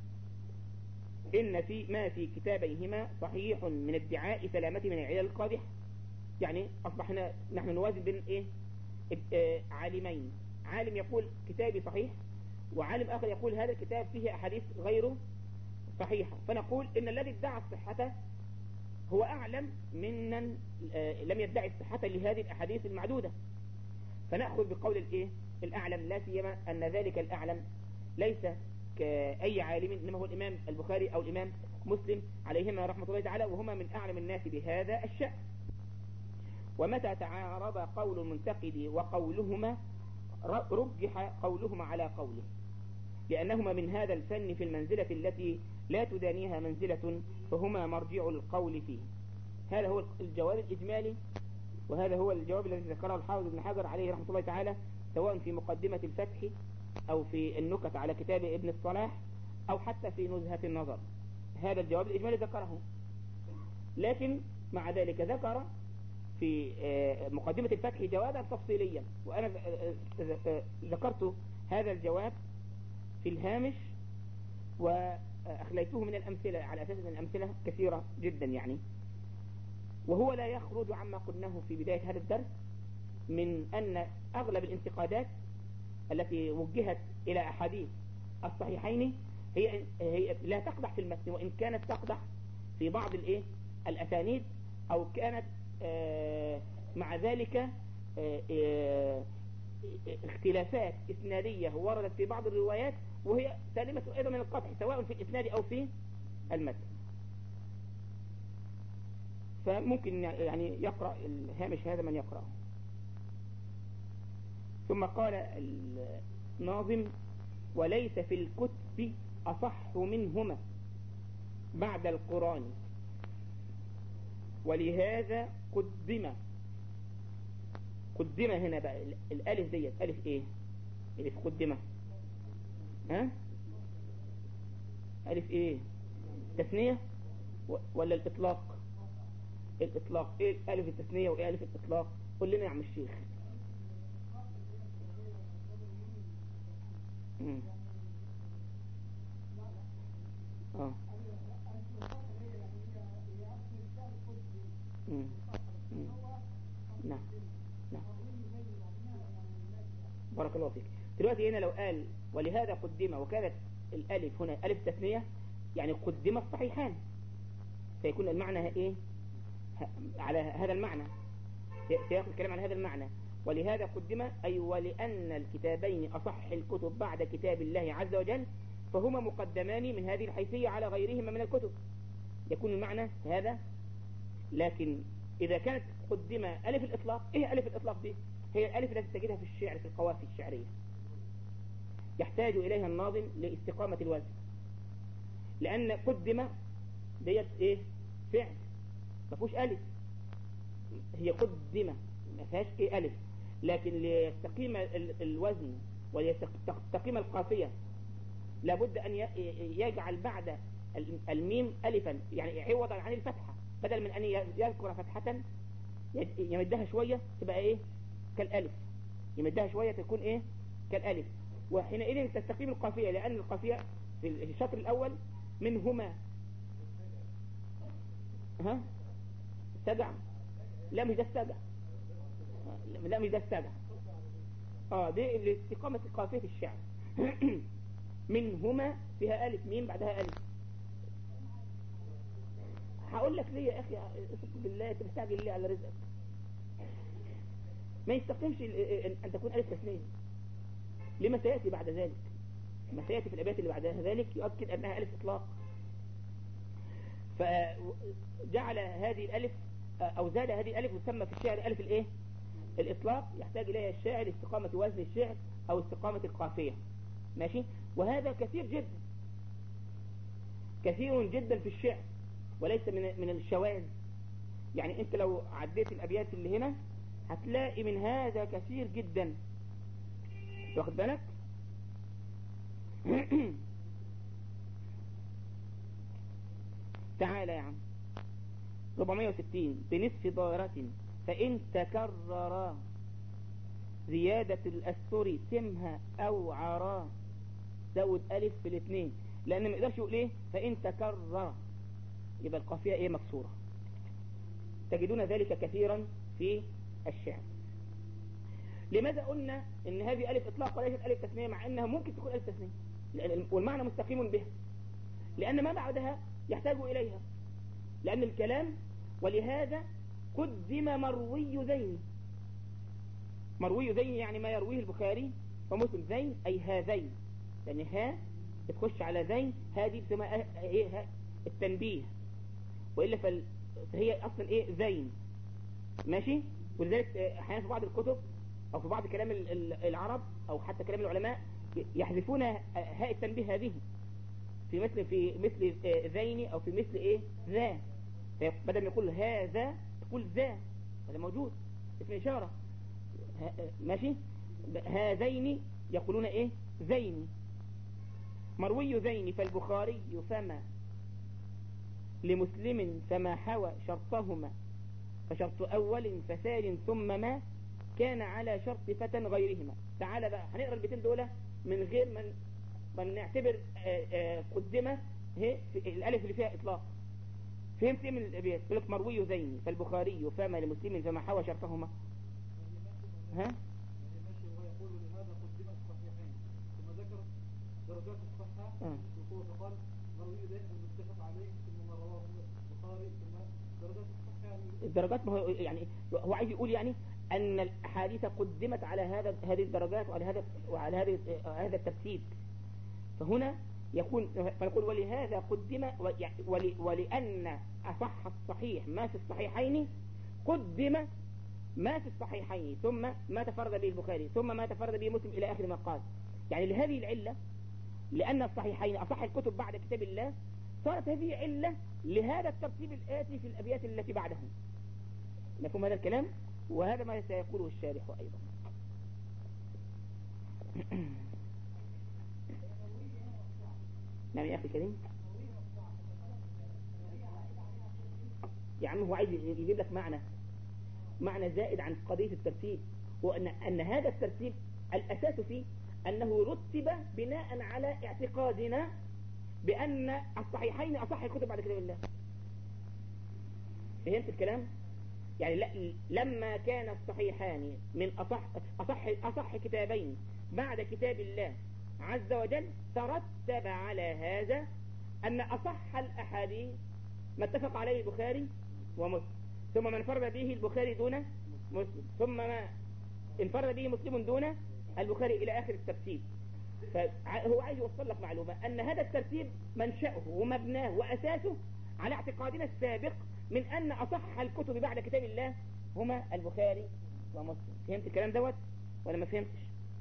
إن في ما في كتابيهما صحيح من ادعاء سلامة من العلل القادحة. يعني أصبحنا نحن نوازن بين إيه؟ آه عالمين، عالم يقول كتابي صحيح، وعالم آخر يقول هذا الكتاب فيه أحاديث غيره صحيحة، فنقول إن الذي ادعى الصحة هو أعلم ممن آه لم يدعي الصحة لهذه الأحاديث المعدودة، فنأخذ بقول الإيه؟ الأعلم، لا سيما أن ذلك الأعلم ليس كأي عالم، إنما هو الإمام البخاري أو الإمام مسلم عليهما رحمة الله تعالى، وهما من أعلم الناس بهذا الشأن. ومتى تعارض قول المنتقد وقولهما رجح قولهما على قوله، لأنهما من هذا الفن في المنزلة التي لا تدانيها منزلة، فهما مرجع القول فيه. هذا هو الجواب الإجمالي، وهذا هو الجواب الذي ذكره الحافظ ابن حجر عليه رحمة الله تعالى، سواء في مقدمة الفتح أو في النكت على كتاب ابن الصلاح أو حتى في نزهة النظر. هذا الجواب الإجمالي ذكره، لكن مع ذلك ذكر في مقدمة الفتح جوابا تفصيليا، وأنا ذكرت هذا الجواب في الهامش وأخليته من الأمثلة على أساس أن الأمثلة كثيرة جدا يعني. وهو لا يخرج عما قلناه في بداية هذا الدرس من أن أغلب الانتقادات التي وجهت إلى أحاديث الصحيحين هي, هي لا تقدح في المتن، وإن كانت تقدح في بعض الإيه الأسانيد، أو كانت آه مع ذلك آه آه اختلافات إسنادية وردت في بعض الروايات وهي سالمة أيضا من القطع، سواء في الإسناد أو في المتن. فممكن يعني يقرأ الهامش هذا من يقرأه. ثم قال الناظم: وليس في الكتب أصح منهما بعد القرآن، ولهذا قدم. قدم هنا بقى الألف ديت ألف إيه؟ ألف قدمة ها ألف إيه؟ تثنية ولا الإطلاق؟ الإطلاق. إيه ألف التثنية وإيه ألف الإطلاق؟ قل لنا يا عم الشيخ. مم. آه. مم. مم. نعم نعم. بارك الله فيك. دلوقتي هنا لو قال ولهذا قدم وكانت الألف هنا ألف تثنية يعني قدم الصحيحان، فيكون المعنى إيه على هذا المعنى، سيأخذ الكلام على هذا المعنى. ولهذا قدم أي ولأن الكتابين أصح الكتب بعد كتاب الله عز وجل فهما مقدمان من هذه الحيثية على غيرهما من الكتب، يكون المعنى هذا. لكن إذا كانت قدم ألف الإطلاق، إيه ألف الإطلاق دي؟ هي الألف التي تجدها في الشعر في القوافي الشعرية يحتاج إليها الناظم لاستقامة الوزن، لأن قدم ديت إيه فعل ما فيهوش ألف، هي قدمة ما فيهاش إيه ألف، لكن ليستقيم الوزن وليستقيم القافية لابد أن يجعل بعد الميم ألفا، يعني عوضا عن الفتحة، بدل من أن يذكر فتحة يمدها شوية تبقى إيه كالألف، يمدها شوية تكون إيه كالألف، وحينئذ تستقيم القافية، لأن القافية في الشطر الأول منهما ها سجع، لا مش ده السجع، لا مش ده السجع، اه دي الاستقامة القافية في الشعر. منهما فيها ألف، ميم بعدها ألف. هقول لك ليه يا أخي اقسم بالله أنت مستعجل ليه على رزقك؟ ما يستقيمش أن تكون ألف تثنية، لما سيأتي بعد ذلك، ما سيأتي في الأبيات اللي بعد ذلك يؤكد أنها ألف إطلاق. فجعل هذه الألف أو زاد هذه الألف وسمى في الشعر ألف الإيه الإطلاق، يحتاج إليها الشاعر استقامة وزن الشعر أو استقامة القافية، ماشي. وهذا كثير جدا كثير جدا في الشعر وليس من من الشواذ. يعني أنت لو عديت الأبيات اللي هنا هتلاقي من هذا كثير جدا، واخد بالك؟ تعالى يا عم أربعمائة وستين بنصف دائرة فإن تكرر زيادة الأسطر تمها أو عرا، زود ألف في الاثنين، لأن ما يقدرش يقول إيه فإن تكرر يبقى القافية إيه مكسورة. تجدون ذلك كثيرا في الشعر. لماذا قلنا إن هذه ألف إطلاق وليست ألف تثنية، مع أنها ممكن تكون ألف تثنية والمعنى مستقيم بها؟ لأن ما بعدها يحتاج إليها، لأن الكلام ولهذا قدم مروي ذين. مروي ذين يعني ما يرويه البخاري ومسلم، ذين أي هذين، لأن ها تخش على ذين، هذه بسماء إيه التنبيه، وإلا فهي أصلا إيه ذين، ماشي. ولذلك أحيانا في بعض الكتب أو في بعض كلام العرب أو حتى كلام العلماء يحذفون هاء التنبيه هذه في مثل في مثل ذين أو في مثل إيه ذا، بدل ما يقول هذا تقول ذا، هذا موجود اسم إشارة، ماشي. هذين يقولون إيه ذين. مروي ذين فالبخاري فما لمسلم فما حوى شرطهما، فشرط أول فساد ثم ما كان على شرط فتى غيرهما. تعالى بقى هنقرأ البيتين دول من غير من من نعتبر قدمة هي الألف اللي فيها إطلاق. فهمت ايه من الابيات؟ يقول لك مروي ذين فالبخاري فما لمسلم فما حوى شرطهما. ها هو يقول لهذا قدم الصحيحين ثم ذكر درجات الصحة وقوة، فقال مروي ذين المتفق عليه ثم ما رواه البخاري ثم درجات الصحة. الدرجات ما هو يعني هو عايز يقول يعني ان الاحاديث قدمت على هذا هذه الدرجات وعلى هذا وعلى هذه هذا الترتيب. فهنا يكون فنقول ولهذا قدم ول ولأن أصح الصحيح ما في الصحيحين قدم ما في الصحيحين ثم ما تفرد به البخاري ثم ما تفرد به مسلم إلى آخر ما قال. يعني لهذه العلة، لأن الصحيحين أصح الكتب بعد كتاب الله، صارت هذه علة لهذا الترتيب الآتي في الأبيات التي بعدها. مفهوم هذا الكلام؟ وهذا ما سيقوله الشارح أيضا. نعم يا أخي الكريم. يا عم هو عايز يجيب لك معنى معنى زائد عن قضية الترتيب، وأن أن هذا الترتيب الأساس فيه أنه رتب بناء على اعتقادنا بأن الصحيحين أصح الكتب بعد كتاب الله. فهمت الكلام؟ يعني ل- لما كان الصحيحان من أصح, أصح, أصح كتابين بعد كتاب الله عز وجل، ترتب على هذا أن أصح الأحاديث ما اتفق عليه البخاري ومسلم، ثم من انفرد به البخاري دون مسلم، ثم ما انفرد به مسلم دون البخاري إلى آخر الترتيب. فهو عايز يوصل لك معلومة أن هذا الترتيب منشأه ومبناه وأساسه على اعتقادنا السابق من أن أصح الكتب بعد كتاب الله هما البخاري ومسلم. فهمت الكلام دوت ولا ما فهمتش؟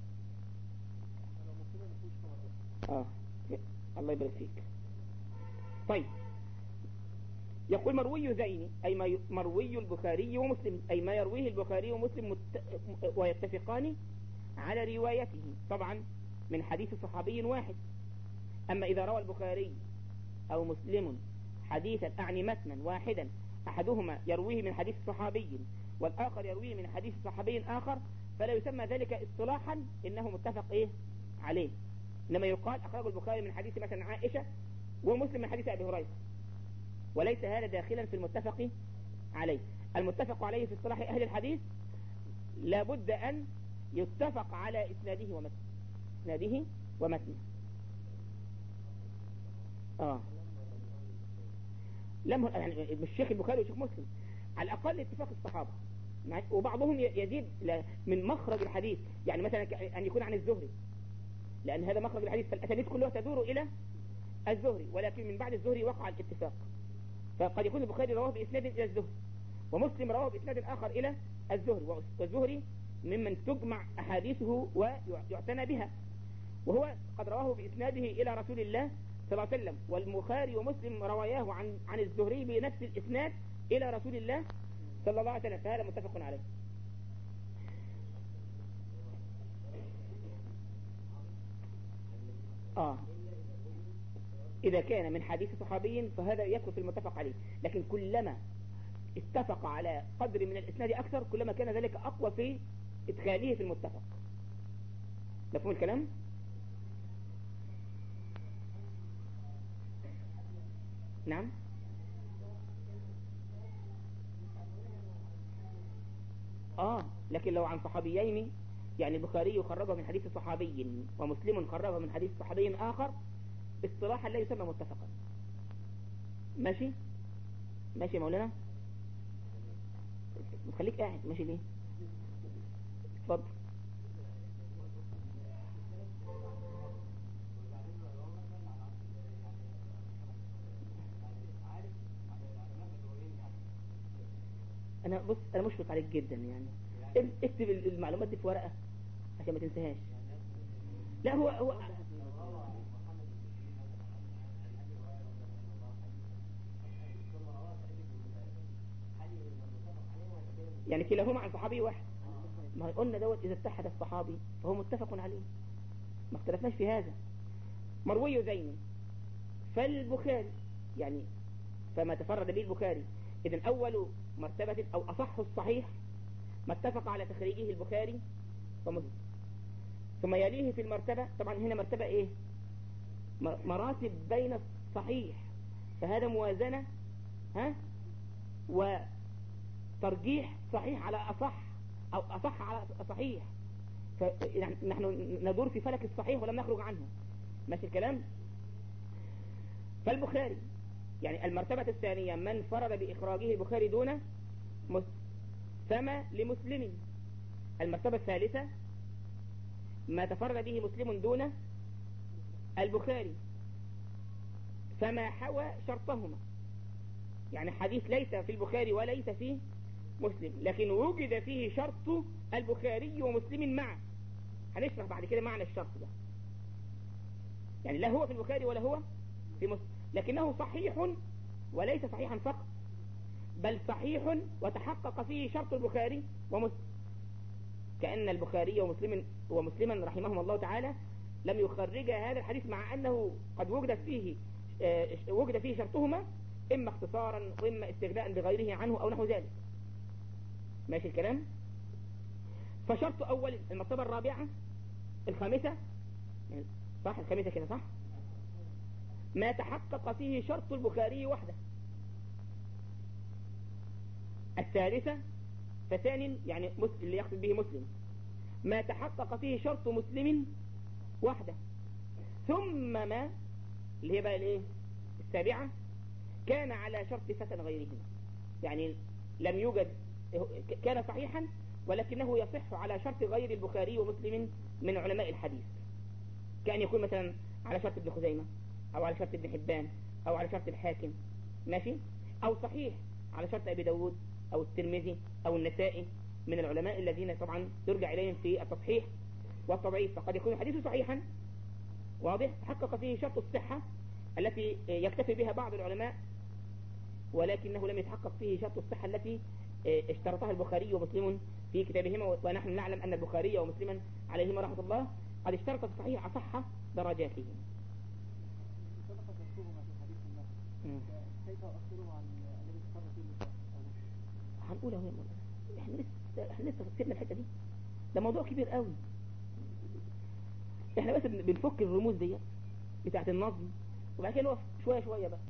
آه الله يبارك فيك. طيب، يقول مروي ذين أي ما مروي البخاري ومسلم، أي ما يرويه البخاري ومسلم مت... ويتفقان على روايته طبعا من حديث صحابي واحد. أما إذا روى البخاري أو مسلم حديثا أعني متنا واحدا، أحدهما يرويه من حديث صحابي والآخر يرويه من حديث صحابي آخر، فلا يسمى ذلك اصطلاحا إنه متفق إيه عليه، إنما يقال أخرج البخاري من حديث مثلا عائشة ومسلم من حديث أبي هريرة، وليس هذا داخلا في المتفق عليه. المتفق عليه في اصطلاح أهل الحديث لابد أن يتفق على إسناده ومتنه إسناده ومتنه آه لم يعني مش شيخ البخاري وشيخ مسلم، على الأقل اتفاق الصحابة، وبعضهم يزيد من مخرج الحديث، يعني مثلا أن يكون عن الزهري، لأن هذا مخرج الحديث، فالأسانيد كلها تدور إلى الزهري، ولكن من بعد الزهري وقع الاتفاق، فقد يكون البخاري رواه بإسناد إلى الزهري ومسلم رواه بإسناد آخر إلى الزهري، والزهري ممن تجمع أحاديثه ويعتنى بها، وهو قد رواه بإسناده إلى رسول الله صلى الله عليه وسلم، والبخاري ومسلم رواياه عن عن الزهري بنفس الإسناد إلى رسول الله صلى الله عليه وسلم، فهذا متفق عليه. آه إذا كان من حديث صحابي فهذا يدخل في المتفق عليه، لكن كلما اتفق على قدر من الإسناد أكثر كلما كان ذلك أقوى في إدخاله في المتفق. مفهوم الكلام؟ نعم. آه لكن لو عن صحابيين، يعني البخاري خرجه من حديث صحابي ومسلم خرجه من حديث صحابي آخر، اصطلاحا لا يسمى متفقا. ماشي ماشي يا مولانا، خليك قاعد ماشي ليه؟ اتفضل. انا بص انا مشفق عليك جدا، يعني اكتب المعلومات دي في ورقة عشان ما تنساهاش. لا هو هو يعني كلاهما عن صحابي واحد، ما قلنا دوت إذا اتحد الصحابي فهو متفق عليه، ما اختلفناش في هذا. مروي ذين فالبخاري يعني فما تفرد به البخاري، إذن أول مرتبة أو أصح الصحيح ما اتفق على تخريجه البخاري ومسلم، ثم يليه في المرتبة، طبعا هنا مرتبة إيه مراتب بين الصحيح، فهذا موازنة ها وترجيح صحيح على أصح أو أصح على صحيح، فنحن ندور في فلك الصحيح ولم نخرج عنه. ماشي الكلام؟ فالبخاري يعني المرتبة الثانية من فرد بإخراجه البخاري دون مسلم، فما لمسلم. المرتبة الثالثة ما تفرد به مسلم دون البخاري، فما حوى شرطهما، يعني حديث ليس في البخاري وليس في مسلم لكن وجد فيه شرط البخاري ومسلم معا. هنشرح بعد كده معنى الشرط ده، يعني لا هو في البخاري ولا هو في مسلم، لكنه صحيح وليس صحيحا فقط، بل صحيح وتحقق فيه شرط البخاري ومسلم، كأن البخاري ومسلم ومسلما رحمهم الله تعالى لم يخرج هذا الحديث مع أنه قد وجدت فيه وجد فيه شرطهما إما اختصارا وإما استغناء بغيره عنه أو نحو ذلك. ماشي الكلام. فشرط أول المرتبة الرابعة الخامسة صح الخامسة كده صح ما تحقق فيه شرط البخاري وحده. الثالثة فثان يعني اللي يقصد به مسلم ما تحقق فيه شرط مسلم وحده. ثم ما اللي هي بقى الايه السابعة كان على شرط فتى غيرهما يعني لم يوجد كان صحيحا ولكنه يصح على شرط غير البخاري ومسلم من علماء الحديث كان يكون مثلا على شرط ابن خزيمة او على شرط ابن حبان او على شرط الحاكم ماشي او صحيح على شرط ابي داود او الترمذي او النسائي من العلماء الذين طبعا يرجع اليهم في التصحيح والتضعيف. فقد يكون الحديث صحيحا واضح تحقق فيه شرط الصحة التي يكتفي بها بعض العلماء ولكنه لم يتحقق فيه شرط الصحة التي اشترطها البخاري ومسلم في كتابهما ونحن نعلم أن البخاري ومسلما عليهما رحمة الله قد اشترط في الصحيح أصح درجاته. كيف أخبره عن الذي تقرر فيه المصطلح؟ هنقولها وين احنا لسه احنا لسه سيبنا الحتة دي ده موضوع كبير قوي. احنا بس بنفك الرموز دي بتاعت النظم وبعد كده نقف شوية شوية بقى.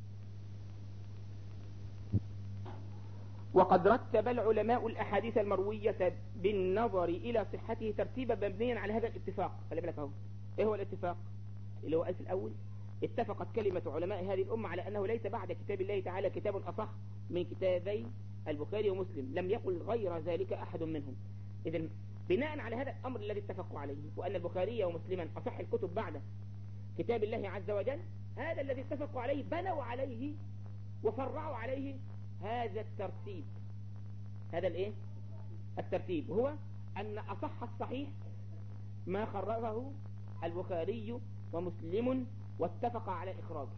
وقد رتب العلماء الأحاديث المروية بالنظر إلى صحته ترتيبا مبنيا على هذا الاتفاق. خلي بالك اهو ايه هو الاتفاق اللي هو ألف الأول اتفقت كلمة علماء هذه الأمة على أنه ليس بعد كتاب الله تعالى كتاب أصح من كتابي البخاري ومسلم لم يقل غير ذلك أحد منهم. إذن بناء على هذا الأمر الذي اتفقوا عليه وأن البخاري ومسلما أصح الكتب بعد كتاب الله عز وجل هذا الذي اتفقوا عليه بنوا عليه وفرعوا عليه هذا الترتيب. هذا الايه الترتيب هو أن أصح الصحيح ما خرجه البخاري ومسلم واتفق على إخراجه.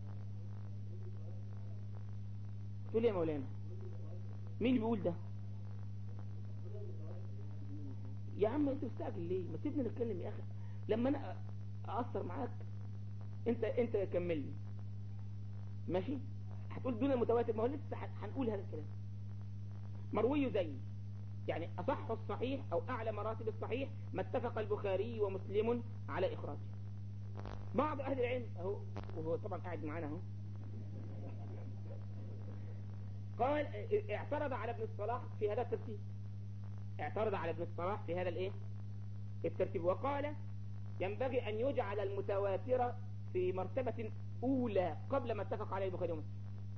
تقول يا مولانا مين اللي بيقول ده يا عم انت مستعجل ليه ما تسيبني نتكلم يا أخي لما أنا أأثر معاك انت انت كمل لي ماشي. هتقول دون المتواتر ما هو لسه هنقول هذا الكلام. مروي زي يعني أصح الصحيح أو أعلى مراتب الصحيح ما اتفق البخاري ومسلم على إخراجه. بعض أهل العلم أهو وهو طبعا قاعد معنا أهو قال اعترض على ابن الصلاح في هذا الترتيب اعترض على ابن الصلاح في هذا الايه الترتيب وقال ينبغي أن يجعل المتواتر في مرتبة أولى قبل ما اتفق عليه البخاري ومسلم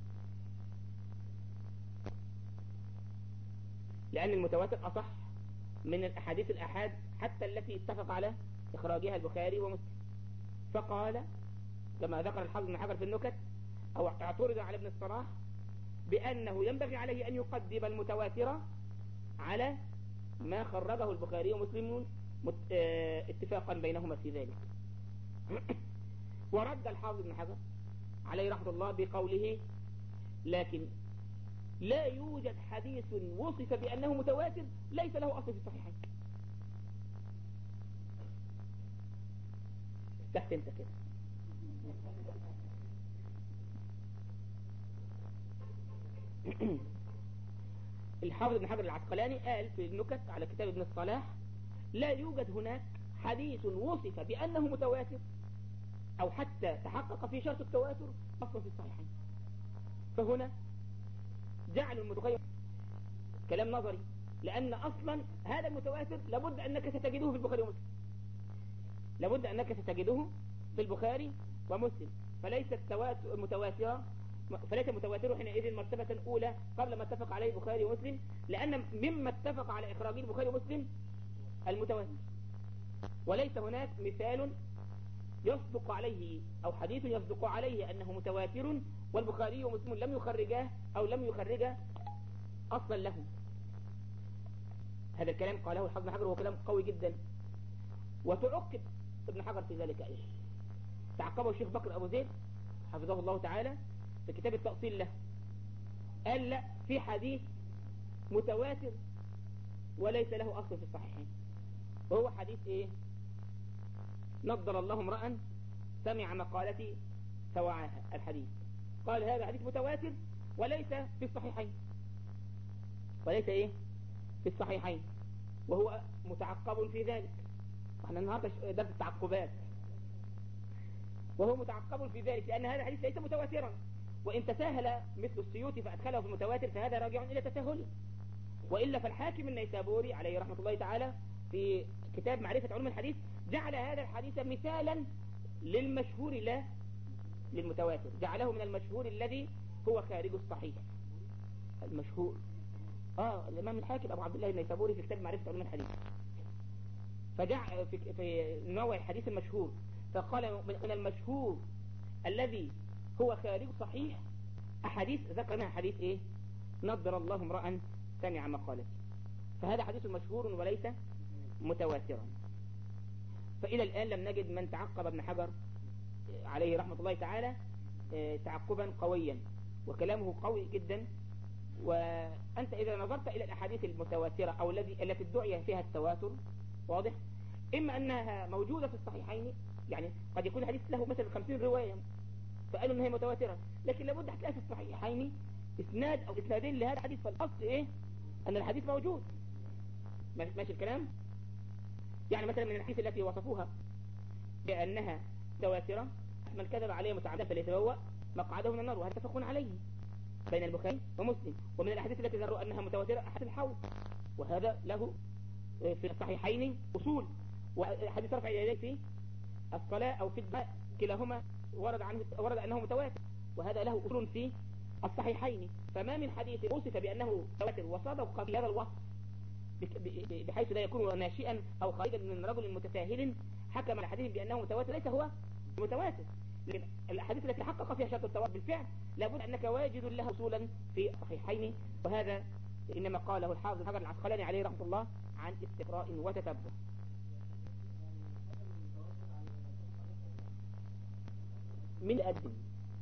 لأن المتواتر أصح من الأحاديث الأحاد حتى التي اتفق على إخراجها البخاري ومسلم. فقال كما ذكر الحافظ بن حجر في النكت أو اعترض على ابن الصلاح بأنه ينبغي عليه أن يقدم المتواتر على ما خرجه البخاري ومسلم اتفاقا بينهما في ذلك. ورد الحافظ بن حجر عليه رحمة الله بقوله لكن لا يوجد حديث وصف بأنه متواتر ليس له أصل في الصحيحين. تحت انت كده الحافظ بن حجر العسقلاني قال في النكت على كتاب ابن الصلاح لا يوجد هناك حديث وصف بأنه متواتر أو حتى تحقق في شرط التواتر أصلا في الصحيحين. فهنا جعل المتغير كلام نظري لأن أصلا هذا المتواتر لابد أنك ستجده في البخاري ومسلم لابد أنك ستجده في البخاري ومسلم فليس متواترة فليس متواتر حينئذ مرتبة أولى قبل ما اتفق عليه البخاري ومسلم لأن مما اتفق على إخراج البخاري ومسلم المتواتر وليس هناك مثال يصدق عليه أو حديث يصدق عليه أنه متواتر والبخاري ومسلم لم يخرجاه أو لم يخرجه أصلا له. هذا الكلام قاله الحافظ بن حجر وهو كلام قوي جدا. وتعقب ابن حجر في ذلك أيضا تعقبه الشيخ بكر أبو زيد حفظه الله تعالى في كتاب التأصيل له قال لا في حديث متواتر وليس له أصل في الصحيحين وهو حديث إيه نضر الله امرأ سمع مقالتي فوعاها الحديث. قال هذا حديث متواتر وليس في الصحيحين، وليس ايه في الصحيحين، وهو متعقب في ذلك. احنا النهارده درس التعقبات، وهو متعقب في ذلك لأن هذا الحديث ليس متواترا، وإن تساهل مثل السيوطي فأدخله في المتواتر فهذا راجع إلى تساهله. وإلا فالحاكم النيسابوري عليه رحمة الله تعالى في كتاب معرفة علوم الحديث جعل هذا الحديث مثالا للمشهور لا للمتواتر، جعله من المشهور الذي هو خارج الصحيح. المشهور آه الإمام الحاكم أبو عبد الله النيسابوري في كتاب معرفة علوم الحديث فجعل في, في نوع الحديث المشهور، فقال من المشهور الذي هو خارج صحيح أحاديث ذكر منها حديث إيه؟ نضر الله امرأ سمع مقالتي. فهذا حديث مشهور وليس متواترا. فإلى الآن لم نجد من تعقب ابن حجر عليه رحمة الله تعالى تعقبا قويا، وكلامه قوي جدا. وأنت إذا نظرت إلى الأحاديث المتواترة أو الذي التي ادعي فيها التواتر واضح، إما أنها موجودة في الصحيحين، يعني قد يكون الحديث له مثلا خمسين رواية فقالوا أنها متواترة، لكن لابد هتلاقي في الصحيحين إسناد أو إسنادين لهذا الحديث. فالأصل إيه؟ أن الحديث موجود. ماشي الكلام؟ يعني مثلا من الحديث التي وصفوها بأنها متواترة: من كذب عليه متعمدا فليتبوأ مقعده من النار، وهذا اتفق عليه بين البخاري ومسلم. ومن الأحاديث التي ذكروا أنها متواترة أحاديث الحوض، وهذا له في الصحيحين أصول. وحديث رفع اليدين في الصلاة أو في الدعاء كلاهما ورد عنه ورد أنه متواتر، وهذا له أصول في الصحيحين. فما من حديث وصف بأنه متواتر وصدق في هذا الوصف بحيث لا يكون ناشئا أو خارجا من رجل متساهل حكم على حديث بأنه متواتر ليس هو متواتر. لكن الأحاديث التي حقق فيها شرط التواتر بالفعل لابد أنك واجد لها أصولا في الصحيحين. وهذا إنما قاله الحافظ حجر العسقلاني عليه رحمة الله عن استقراء وتتبع. من أدن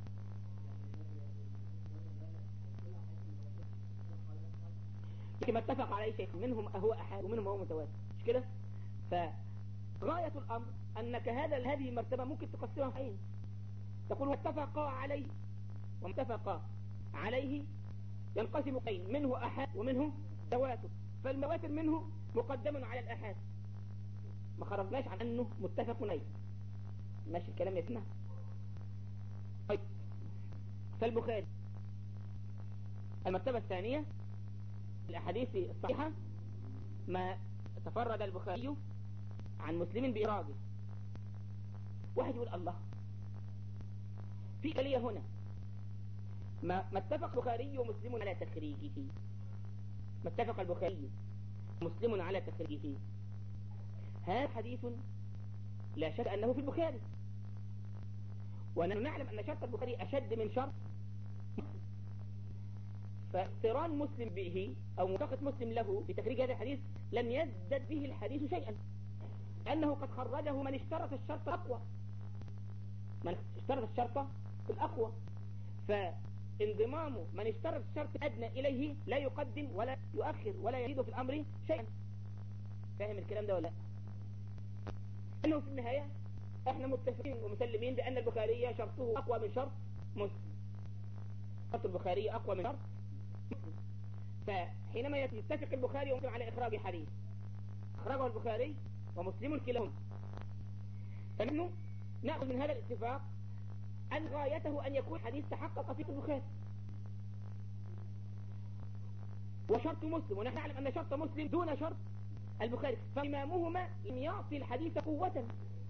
كما اتفق عليه شيخ منهم هو أحد ومنهم هو متواتر، مش كده؟ فغاية الأمر أنك هذا هذه المرتبة ممكن تقسمها حين تقول واتفق عليه، ومتفق عليه ينقسم قين، منه أحد ومنه تواتر. فالمواتر منه مقدم على الأحاد، ما خرجناش عن أنه متفق عليه. ماشي الكلام يا سنة؟ طيب، فالبخاري المرتبة الثانية الأحاديث الصحيحة ما تفرد البخاري عن مسلم بإراده. واحد يقول الله في قلية هنا ما, ما اتفق البخاري ومسلم على تخريجه، ما اتفق البخاري مسلم على تخريجه، هذا حديث لا شك أنه في البخاري، ونحن نعلم أن شرط البخاري أشد من شرط مسلم. فاقتران مسلم به أو موافقة مسلم له في تخريج هذا الحديث لم يزدد به الحديث شيئا، أنه قد خرجه من اشترط الشرط الأقوى، من اشترط الشرط الأقوى. فانضمام من اشترط الشرط الأدنى إليه لا يقدم ولا يؤخر ولا يزيد في الأمر شيئا. فاهم الكلام ده ولا لا؟ أنه في النهاية احنا متفقين ومسلمين بأن البخاري شرطه أقوى من شرط مسلم، شرط البخاري أقوى من شرط مسلم. فحينما يتفق البخاري ومسلم على إخراج حديث أخرجه البخاري ومسلم كلاهما، فنحن نأخذ من هذا الاتفاق أن غايته أن يكون حديث تحقق في البخاري وشرط مسلم، ونحن نعلم أن شرط مسلم دون شرط البخاري، فإمامهما لم يعطي الحديث قوة.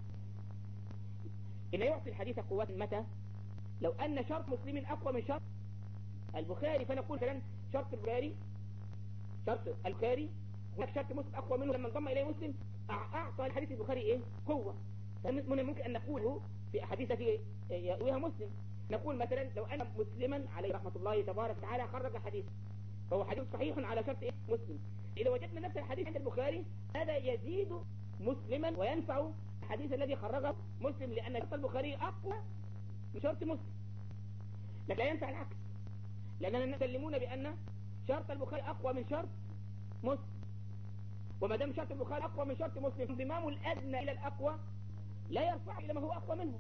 إن يعطي الحديث قوة متى؟ لو أن شرط مسلم أقوى من شرط البخاري، فنقول مثلا شرط البخاري شرط البخاري هناك شرط مسلم أقوى منه، لما انضم إليه مسلم أعطى الحديث البخاري إيه؟ قوة. فمن ممكن أن نقوله في أحاديث التي يرويها مسلم، نقول مثلا لو أن مسلما عليه رحمة الله تبارك وتعالى خرج حديث فهو حديث صحيح على شرط إيه؟ مسلم، إذا وجدنا نفس الحديث عند البخاري هذا يزيد مسلما وينفع الحديث الذي خرجه مسلم، لأن شرط البخاري أقوى من شرط مسلم. لكن لا ينفع العكس، لأننا نسلمون بأن شرط البخاري أقوى من شرط مسلم، وما دام شرط البخاري أقوى من شرط مسلم انضمام الأدنى إلى الأقوى لا يرفع إلى ما هو أقوى منه.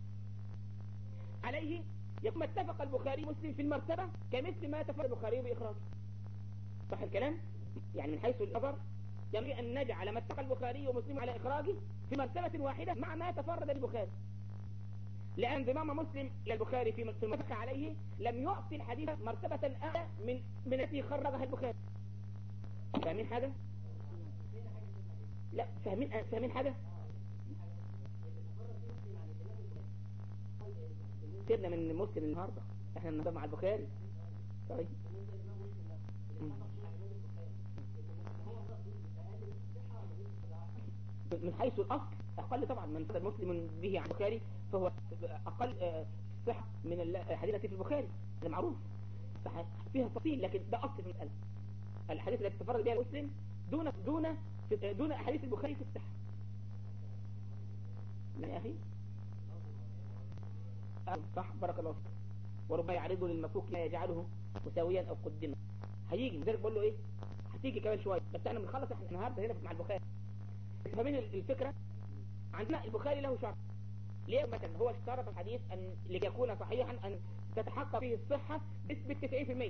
عليه يكون اتفق البخاري ومسلم في المرتبة كمثل ما تفرد البخاري بإخراجه. صح الكلام؟ يعني من حيث النظر ينبغي أن نجعل ما اتفق البخاري ومسلم على إخراجه في مرتبة واحدة مع ما تفرد البخاري، لأن انضمام مسلم إلى البخاري في المتفق عليه لم يعطي الحديث مرتبة أعلى من من التي خرجها البخاري. فاهمين حاجة؟ لا فاهمين فاهمين حاجة؟ سيبنا من مسلم النهارده، احنا النهارده مع البخاري. طيب من حيث الأصل أقل طبعا من صدر مسلم به عن البخاري، فهو أقل صحة من الحديث التي في البخاري، ده معروف فيها تفصيل، لكن ده أصل في المسألة. الحديث التي تفرد بها مسلم دون دون دون أحاديث البخاري في الصحة. لا يا أخي صح، بارك الله فيك. وربما يعرض للمفوق ما يجعله مساويا أو قدما. هيجي لذلك بقول له إيه، هتيجي كمان شوية، بس احنا بنخلص احنا النهارده هنا مع البخاري. فاهمين الفكرة؟ عندنا البخاري له شرط. ليه مثلا هو اشترط الحديث أن ليكون صحيحا أن تتحقق فيه الصحة بنسبة تسعين بالمئة،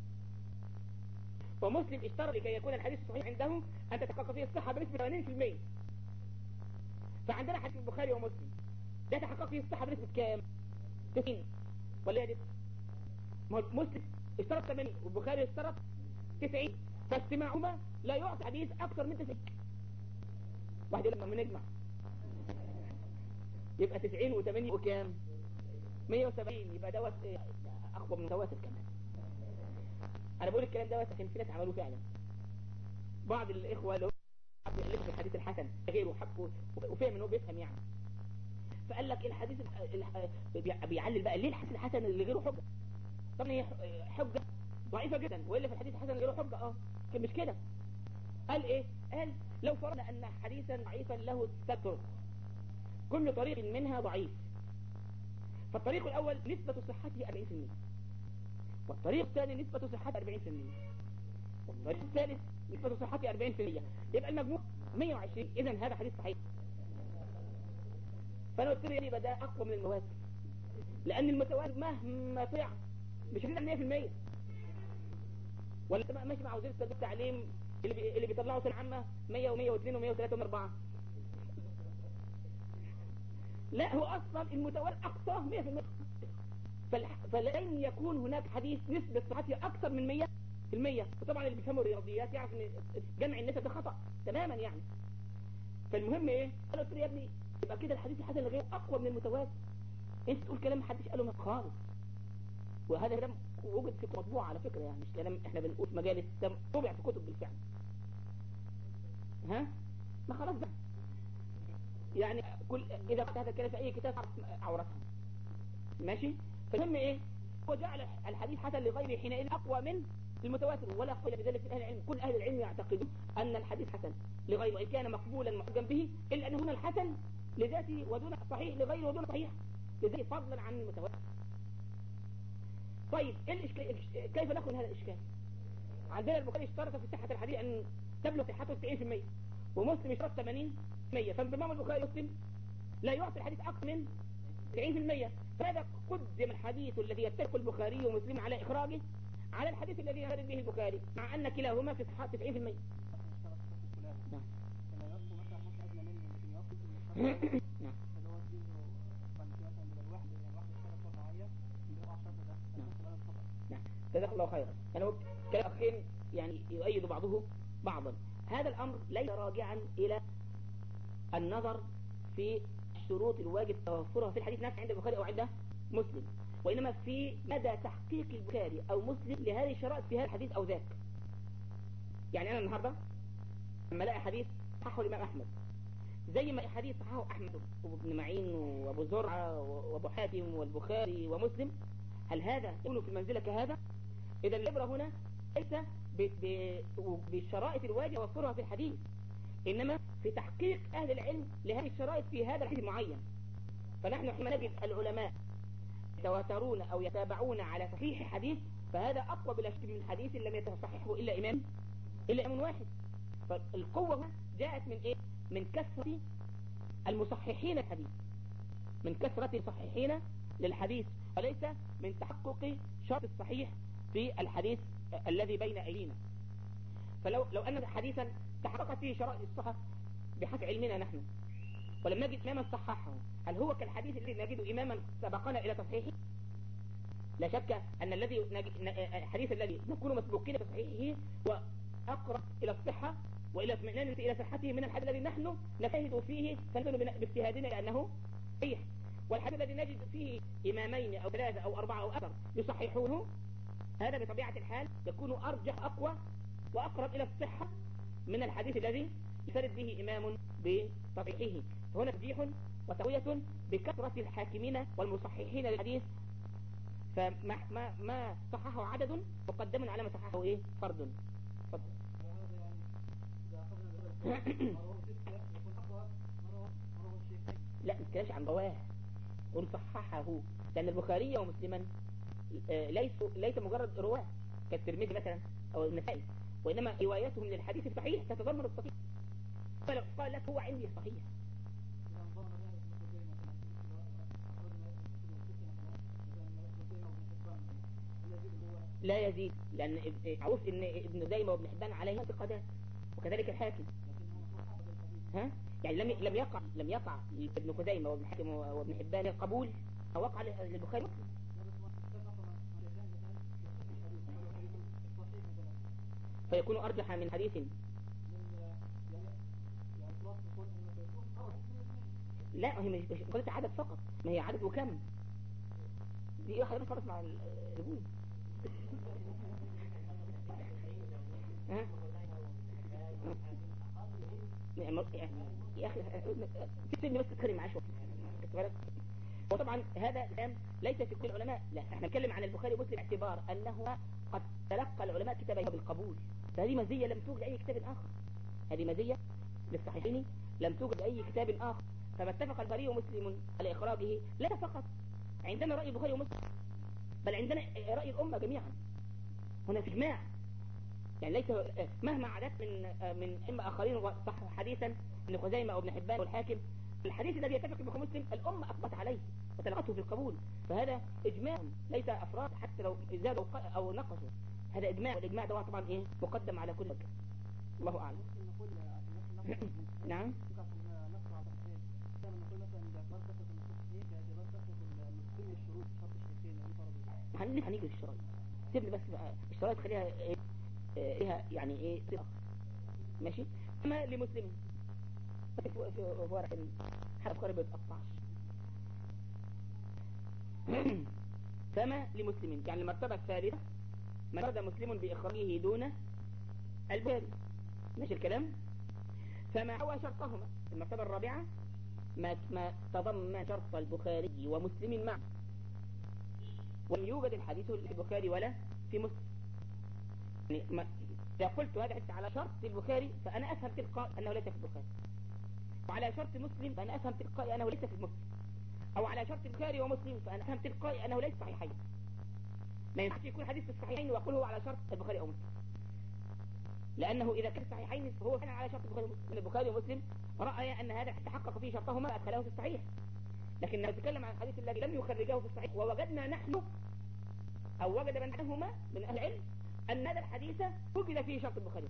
ومسلم اشترط لكي يكون الحديث صحيح عنده أن تتحقق فيه الصحة بنسبة ثمانين بالمئة. فعندنا حديث البخاري ومسلم ده تحقق فيه الصحة بنسبة كام؟ تسعين ولا يجب؟ مسلم اشترط ثمانين والبخاري اشترط تسعين، فاجتماعهما لا يعطي حديث أكثر من تسعين. واحد يقول لما نجمع يبقى تسعين وثمانين وكام؟ مية وسبعين، يبقى دوت أقوى من متواتر كمان. أنا بقول الكلام دوت عشان في ناس عملوه فعلا. بعض الإخوة اللي حبوا يألفوا في الحديث الحسن غيره حبوا وفهم إنه بيفهم يعني، فقال لك الحديث بيعلل بقى ليه الحديث الحسن اللي غيره حجة؟ طبعا هي حجة ضعيفة جدا، وإلا في الحديث الحسن اللي غيره حجة اه مش كده. قال إيه؟ قال لو فرضنا أن حديثا ضعيفا له ستر كل طريق منها ضعيف، فالطريق الأول نسبة صحته أربعين بالمئة، والطريق الثاني نسبة صحته أربعين بالمئة، والطريق الثالث نسبة صحته أربعين بالمئة، يبقى المجموع مية وعشرين. إذن هذا حديث صحيح. فأنا قلت له يعني يبقى ده أقوى من المتواتر، لأن المتواتر مهما طلع مش هتبقى مية بالمئة. ولا تبقى ماشي مع وزير التربية والتعليم اللي بي... اللي بيطلعوا سنة عامة مية ومية واثنين ومية وثلاثة ومية وأربعة. لا هو أصلا المتواتر أقصاه مية بالمئة، فل... فلن يكون هناك حديث نسبة صحته أكثر من مية بالمية. وطبعا اللي بيفهموا الرياضيات يعرف ان جمع النسب ده خطأ تماما يعني. فالمهم ايه، قالوا قلت له يا ابني يبقى كده الحديث الحسن الغير أقوى من المتواتر. انت تقول كلام محدش قاله خالص، وهذا كلام وجد في مطبوع على فكرة، يعني مش كلام احنا بنقول في مجالس، طبع في كتب بالفعل. ها ما خلاص بقى يعني كل اذا قلت هذا الكلام في اي كتاب عورتها ماشي. فالمهم ايه، هو جعل الحديث حسن لغيره حينئذ اقوى من المتواتر، ولا قيل بذلك في اهل العلم. كل اهل العلم يعتقدون ان الحديث حسن لغيره وان كان مقبولا محجا به، الا ان هنا الحسن لذاته ودون صحيح لغيره ودون صحيح لذاته فضلا عن المتواتر. طيب إيه الإشكال؟ كيف نأخذ هذا الإشكال؟ عندنا البخاري اشترط في صحة الحديث أن تبلغ صحته تسعين بالمئة، ومسلم اشترط ثمانين بالمئة، فانضمام البخاري ومسلم لا يعطي الحديث أكثر من تسعين بالمئة. فهذا قدم الحديث الذي يتفق البخاري ومسلم على إخراجه على الحديث الذي ينفرد به البخاري، مع أن كلاهما في صحة تسعين بالمئة. نعم. نعم. نعم. جزاك الله خيرا. أنا كلام أخين يعني يؤيد بعضه بعضا. هذا الأمر ليس راجعا إلى النظر في الشروط الواجب توفرها في الحديث نفسه عند البخاري أو عند مسلم، وإنما في مدى تحقيق البخاري أو مسلم لهذه الشرائط في هذا الحديث أو ذاك. يعني أنا النهاردة لما لاقي حديث صححه الإمام أحمد زي ما حديث صححه أحمد وابن معين وأبو زرعة وأبو حاتم والبخاري ومسلم، هل هذا يكون في المنزلة كهذا؟ إذا العبرة هنا ليس بالشرائط الواجب توفرها في الحديث، إنما في تحقيق أهل العلم لهذه الشرائط في هذا الحديث المعين. فنحن حين نجد العلماء يتواترون أو يتابعون على صحيح حديث، فهذا أقوى بلا شك من حديث لم يتصححه إلا إمام إلا إمام واحد. فالقوة جاءت من إيه؟ من كثرة المصححين الحديث، من كثرة المصححين للحديث، وليس من تحقق شرط الصحيح في الحديث الذي بين أيدينا. فلو لو أن حديثا تحققت فيه شرائط الصحة بحسب علمنا نحن ولم نجد إماما صححه، هل هو كالحديث الذي نجد إماما سبقنا إلى تصحيحه؟ لا شك أن الذي الحديث الذي نكون مسبوقين بتصحيحه وأقرب إلى الصحة وإلى اطمئنان إلى صحته من الحديث الذي نحن نجتهد فيه فنزل باجتهادنا لأنه صحيح. والحديث الذي نجد فيه إمامين أو ثلاثة أو أربعة أو أكثر يصححونه، هذا بطبيعة الحال يكون أرجح أقوى وأقرب إلى الصحة من الحديث الذي يفرد به إمام بتصحيحه. هنا ترجيح وتقوية بكثرة الحاكمين والمصححين للحديث، فما ما ما صححه عدد مقدم على ما صححه إيه فرد. فضل. لا نتكلمش عن رواه، قل صححه، لأن البخاري ومسلما ليس ليس مجرد رواه كالترمذي مثلا أو النسائي، وإنما روايتهم للحديث الصحيح تتضمن الصحيح. قال لك هو عندي صحيح. لا يزيد، لأن معروف إن ابن زيمة وابن حبان عليه انتقادات، وكذلك الحاكم. ها؟ يعني لم لم يقع لم يقع ابن خزيمة وابن حاتم وابن حبان القبول، أو وقع للبخاري مسلم. فيكون أرجح من حديث. لا هي مش قلت عدد فقط، ما هي عدد وكم، دي واحدة بس خالص مع الهجوم. ها؟ يا أخي تسيبني بس تتكلم معاه شوية. وطبعا هذا الآن ليس في كل العلماء، لا احنا نتكلم عن البخاري ومسلم باعتبار أنه قد تلقى العلماء كتابه بالقبول، فهذه مزية لم توجد أي كتاب آخر، هذه مزية للصحيحين لم توجد أي كتاب آخر. فما اتفق البخاري ومسلم على إخراجه لا فقط عندنا رأي البخاري ومسلم، بل عندنا رأي الأمة جميعا. هنا في إجماع، يعني ليس مهما عدت من من أئمة آخرين صحوا حديثا ابن خزيمة أو ابن حبان والحاكم، الحديث الذي يتفق البخاري ومسلم الأمة أثبت عليه وتلقته في القبول، فهذا إجماع ليس أفراد حتى لو زادوا أو نقصوا، هذا إجماع، والإجماع ده طبعا إيه مقدم على كل وجه. الله أعلم. نعم. هنيجي للشرايط، سيبني بس بقى الشرايط خليها إيه إيه يعني إيه صيغة ماشي. أما لمسلم في ورق حرف قريب يتقطعش. فما لمسلم يعني المرتبة الثالثة ما فرد مسلم بإخراجه دون البخاري، ماشي الكلام. فما حوى شرطهما المرتبة الرابعة ما ما تضمن شرط البخاري ومسلم معا، ولم يوجد الحديث في البخاري ولا في مسلم. يعني ما إذا قلت هذا حتى على شرط البخاري فأنا أفهم تلقائي أنه ليس في البخاري، وعلى شرط مسلم فأنا أفهم تلقائي أنه ليس في مسلم، أو على شرط البخاري ومسلم فأنا أفهم تلقائي أنه ليس صحيحين. ما ينفعش يكون حديث في الصحيحين وأقول هو على شرط البخاري أو مسلم، لأنه إذا كان صحيحين فهو كان على شرط البخاري ومسلم. البخاري ومسلم رأي أن هذا تحقق فيه شرطهما أدخله في الصحيح، لكن نتكلم عن الحديث الذي لم يخرجه في الصحيح ووجدنا نحن أو وجد من عنهما من أهل العلم أن هذا الحديث وجد فيه شرط البخاري،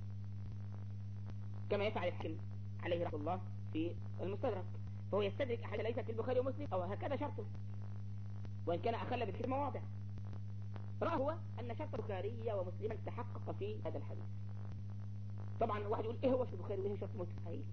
كما يفعل الحاكم عليه رحمه الله في المستدرك، فهو يستدرك أحد ليس في البخاري ومسلم أو هكذا شرطه، وإن كان أخل بكثير مواضع. رأى هو أن شرط البخاري ومسلما تحقق في هذا الحديث. طبعا واحد يقول إيه هو شرط البخاري وإيه شرط مسلم؟ هاي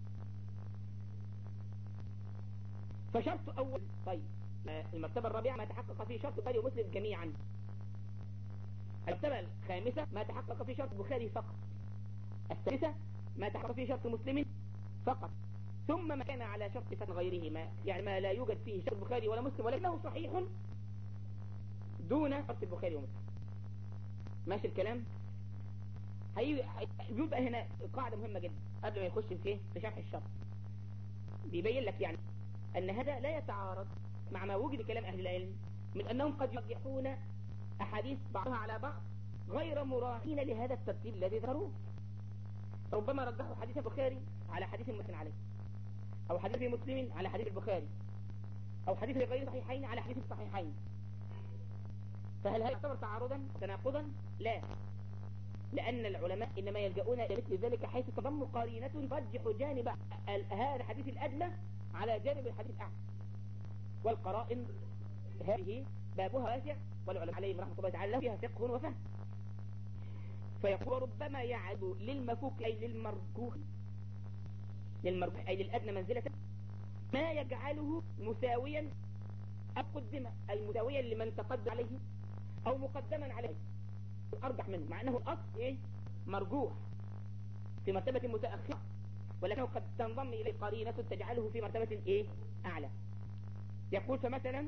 فشرط أول. طيب المرتبة الرابعة ما تحقق فيه شرط البخاري ومسلم جميعا. المرتبة الخامسة ما تحقق فيه شرط البخاري فقط. الثالثة ما تحقق فيه شرط مسلم فقط. ثم ما كان على شرط فتن غيرهما، يعني ما لا يوجد فيه شرط البخاري ولا مسلم ولكنه صحيح دون شرط البخاري ومسلم. ماشي الكلام. هي بيبقى هنا قاعدة مهمة جدا قبل ما يخش في في شرح الشرط، بيبين لك يعني أن هذا لا يتعارض مع ما وجد كلام أهل العلم من أنهم قد يرجحون أحاديث بعضها على بعض غير مراعين لهذا الترتيب الذي ذكروه. ربما رجحوا حديث البخاري على حديث مسلم عليه، أو حديث في مسلم على حديث البخاري، أو حديث في غير صحيحين على حديث الصحيحين. فهل هذا يعتبر تعارضا وتناقضا؟ لا، لأن العلماء إنما يلجؤون إلى مثل ذلك حيث تضم قرينة ترجح جانب هذا الحديث الأدنى على جانب الحديث الأعلى. والقرائن هذه بابها واسع، والعلماء عليهم رحمة الله تعالى فيها فقه وفهم. فيقول ربما يعد للمفوق أي للمرجوح للمرجوح أي للأدنى منزلة ما يجعله مساويا أو قدم، أي مساويا لمن تقدم عليه أو مقدما عليه أرجح منه، مع أنه الأصل إيه؟ مرجوح في مرتبة متأخرة، ولكنه قد تنضم إليه قرينة تجعله في مرتبة إيه؟ أعلى. يقول فمثلا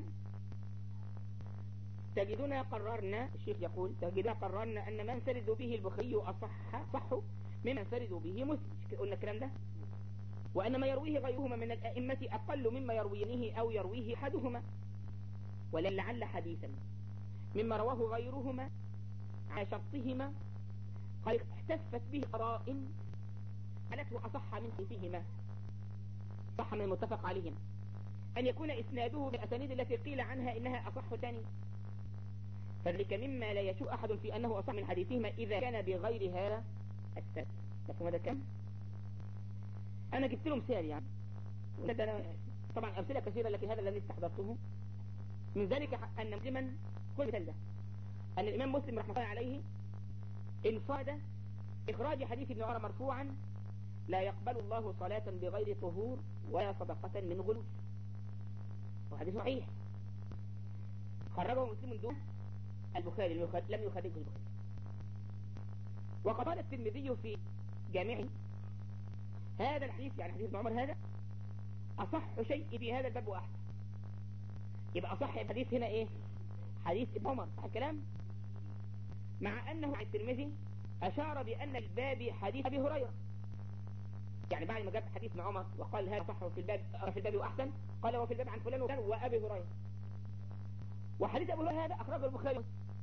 تجدنا قررنا، الشيخ يقول تجدنا قررنا أن من فرد به البخاري أصح صح ممن فرد به مسلم، قلنا الكلام ده، وأن ما يرويه غيرهما من الأئمة أقل مما يروينه أو يرويه أحدهما، ولعل حديثا مما رواه غيرهما على شرطهما قد احتفت به قرائن قالته أصح من حيثهما، صح من المتفق عليهم، أن يكون إسناده بالأسانيد التي قيل عنها إنها أصح ثاني، فذلك مما لا يشك أحد في أنه أصح من حديثهما إذا كان بغير هذا السند. مفهوم هذا كم؟ أنا جبت له مثال يعني، طبعا أمثلة كثيرة لكن هذا الذي استحضرته. من ذلك أن مسلما كل مثال ده أن الإمام مسلم رحمه الله عليه انفرد إخراج حديث ابن عمر مرفوعا لا يقبل الله صلاة بغير طهور ولا صدقة من غلول، وحديث صحيح خرجه مسلم من دون البخاري لم يخرجه البخاري. وقد قال الترمذي في جامعه هذا الحديث يعني حديث ابن عمر هذا أصح شيء في هذا الباب وأحسن. يبقى أصح الحديث هنا إيه؟ حديث ابن عمر، صح الكلام؟ مع أنه عن الترمذي أشار بأن الباب حديث أبي هريرة، يعني بعد ما جاب حديث ابن عمر وقال هذا صح في الباب في الباب وأحسن، قال وفي الباب عن فلان وفلان وأبي هريرة. وحديث أبي هريرة هذا أخرجه البخاري،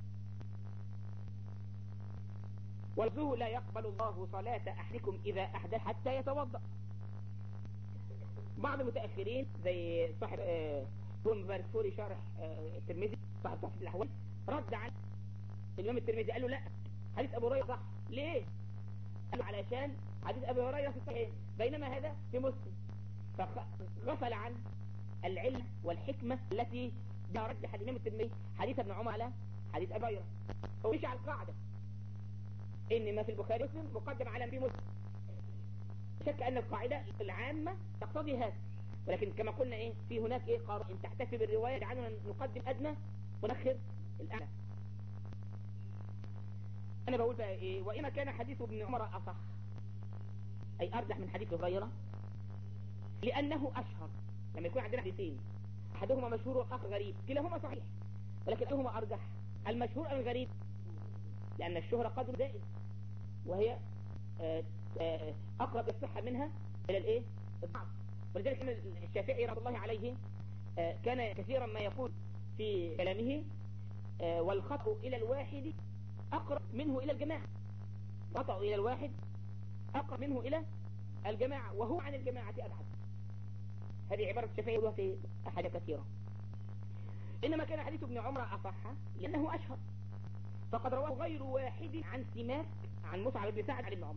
ولفظه لا يقبل الله صلاة أحدكم إذا أحدث حتى يتوضأ. بعض المتأخرين زي صاحب بن بارفوري شارح الترمذي صاحب تحفة الأحوال رد على الإمام الترمذي قال له لا حديث أبو هريرة صح. ليه؟ قال له علشان حديث أبو هريرة في الصحيح بينما هذا في مسلم، فغفل عن العلم والحكمة التي رجح الإمام الترمذي حديث ابن عمر على حديث أبي هريرة. هو مشي على القاعدة إن ما في البخاري مسلم مقدم على في مسلم، شك أن القاعدة العامة تقتضي هذا، ولكن كما قلنا إيه في هناك إيه قرائن تحتفي بالرواية جعلنا نقدم أدنى ونأخر الأعلى. أنا بقول بقى إيه وإما كان حديث ابن عمر أصح أي أرجح من حديث غيره لأنه أشهر. لما يكون عندنا حديثين أحدهما مشهور والآخر غريب كلاهما صحيح، ولكن أحدهما أرجح المشهور أم الغريب؟ لأن الشهرة قدر زائد وهي أقرب الصحة منها إلى الإيه؟ الضعف. ولذلك الشافعي رضي الله عليه كان كثيرا ما يقول في كلامه والخطأ إلى الواحد أقرب منه إلى الجماعة، خطأ إلى الواحد أقرب منه إلى الجماعة وهو عن الجماعة أبعد. هذه عبارة الشافعي يقولها في أحد كثيرة. إنما كان حديث ابن عمر أصح لأنه أشهر، فقد رواه غير واحد عن سماك عن مصعب بن سعد عن ابن عمر،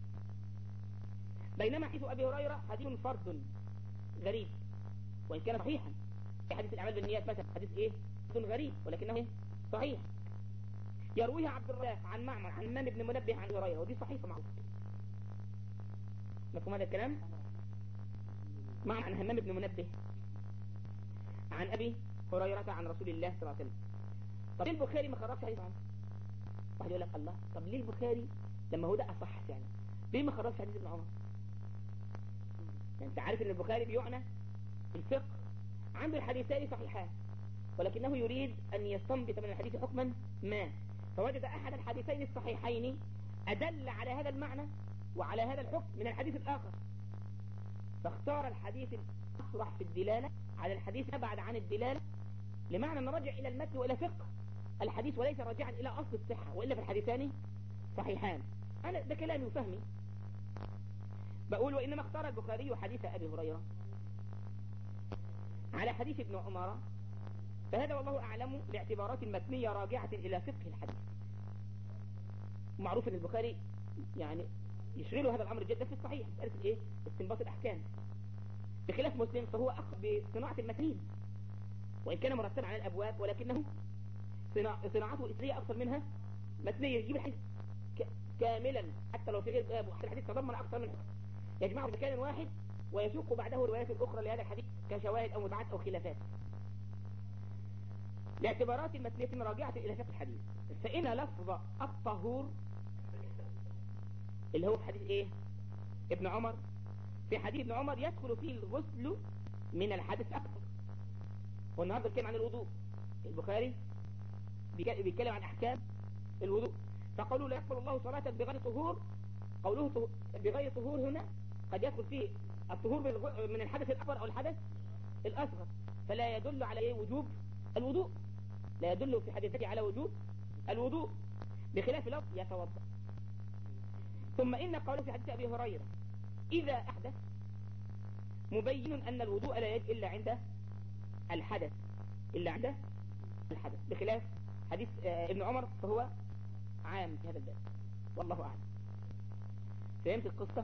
بينما حديث أبي هريرة حديث فرد غريب وإن كان صحيحا. في حديث الأعمال بالنيات مثلا حديث إيه فرد غريب ولكنه صحيح، يرويها عبد الرزاق عن معمر عن همام بن منبه عن أبي هريرة ودي صحيحة معروف. مفهوم هذا الكلام؟ معمر عن همام بن منبه عن أبي هريرة عن رسول الله صلى الله عليه وسلم. طب ليه البخاري ما خرجش حديث عنه؟ واحد يقول لك الله طب ليه البخاري لما هو ده أصح فعلا ليه ما خرجش حديث ابن عمر؟ يعني انت عارف ان البخاري بيعنى الفقه عنده الحديثان صحيحان ولكنه يريد ان يستنبط من الحديث حكما ما، فوجد احد الحديثين الصحيحين ادل على هذا المعنى وعلى هذا الحكم من الحديث الاخر، فاختار الحديث الاصرح في الدلالة على الحديث ابعد عن الدلالة لمعنى ان رجع الى المتن والى فقه الحديث وليس راجعا الى اصل الصحة، والا في الحديثان صحيحان. انا ده كلامي وفهمي. بقول وإنما اختار البخاري حديث أبي هريرة على حديث ابن عمر، فهذا والله أعلم لاعتبارات متنية راجعة إلى فقه الحديث. معروف أن البخاري يعني يشغله هذا الأمر جدا في الصحيح، مسألة إيه؟ استنباط الأحكام، بخلاف مسلم فهو أخذ بصناعة المتنين، وإن كان مرتبا على الأبواب ولكنه صناعته إسرية أكثر منها متنية، يجيب الحديث كاملا حتى لو في غير باب، وحتى الحديث تضمن أكثر من حكم يجمعه في مكان واحد ويسوق بعده روايات أخرى لهذا الحديث كشواهد أو متعات أو خلافات، لاعتبارات متنية راجعة إلى فقه الحديث. فإن لفظ الطهور اللي هو في حديث إيه؟ ابن عمر، في حديث ابن عمر يدخل فيه الغسل من الحدث أكثر، والنهارده بيتكلم عن الوضوء، البخاري بيتكلم عن أحكام الوضوء، فقالوا لا يقبل الله صلاة بغير طهور. قوله بغير طهور هنا قد يدخل فيه الطهور من الحدث الأكبر أو الحدث الأصغر، فلا يدل على إيه؟ وجوب الوضوء، لا يدل في حديثه على وجوب الوضوء، بخلاف لفظ يتوضأ. ثم إن قوله في حديث أبي هريرة إذا أحدث مبين أن الوضوء لا يجب إلا عند الحدث، إلا عند الحدث، بخلاف حديث ابن عمر فهو عام في هذا الباب، والله أعلم. فهمت القصة؟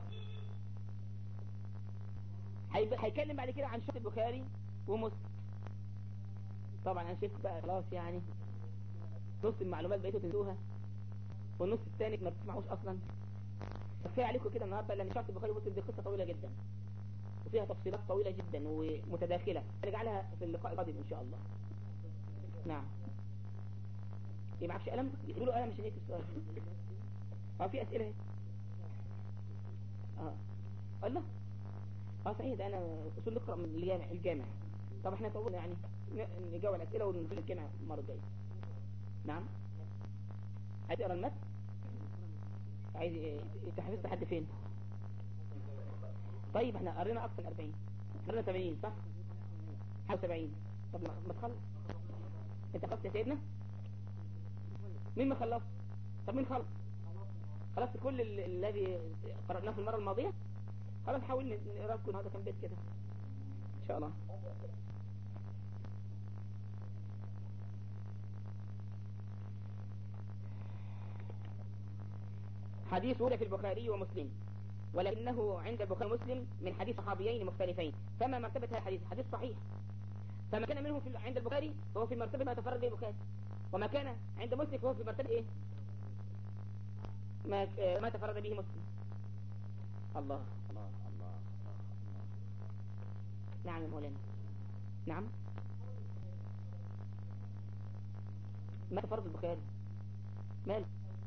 هيكلم بعد كده عن شرط البخاري ومسلم. طبعا أنا شفت بقى خلاص يعني نص المعلومات بقيتوا تنسوها، والنص الثاني ما بتسمعوش أصلا. كفاية عليكم كده النهارده، لأن شرط البخاري ومسلم دي قصة طويلة جدا وفيها تفصيلات طويلة جدا ومتداخلة، نرجع لها في اللقاء القادم إن شاء الله. نعم. إيه معكش قلم؟ يقولوا قلم عشان يكتب السؤال. اه في أسئلة اهي. اه الله. اه صحيح، ده أنا أصول نقرأ من الجامع الجامع. طب احنا طولنا يعني نجاوب على الأسئلة وننزل الجامع المرة الجاية. نعم. عايز تقرا المتن؟ عايز تحفظت لحد فين؟ طيب احنا قرينا أكثر من أربعين، قرينا ثمانين صح؟ حاجة سبعين. طب ما تخلص. انت خلصت يا سيدنا؟ مين ما خلص؟ طب مين خلص؟ خلصت كل الذي قرأناه في المرة الماضية؟ خلاص حاول نقرأ لكم هذا كم بيت كده إن شاء الله. حديث ورد في البخاري ومسلم، ولكنه عند البخاري ومسلم من حديث صحابيين مختلفين، فما مرتبة هذا الحديث؟ حديث صحيح، فما كان منه في عند البخاري فهو في مرتبة ما تفرد به البخاري، وما كان عند مسلم فهو في مرتبة ايه؟ ما ما تفرد به مسلم. الله الله الله الله. نعم يا مولانا. نعم. ما تفرد البخاري مال؟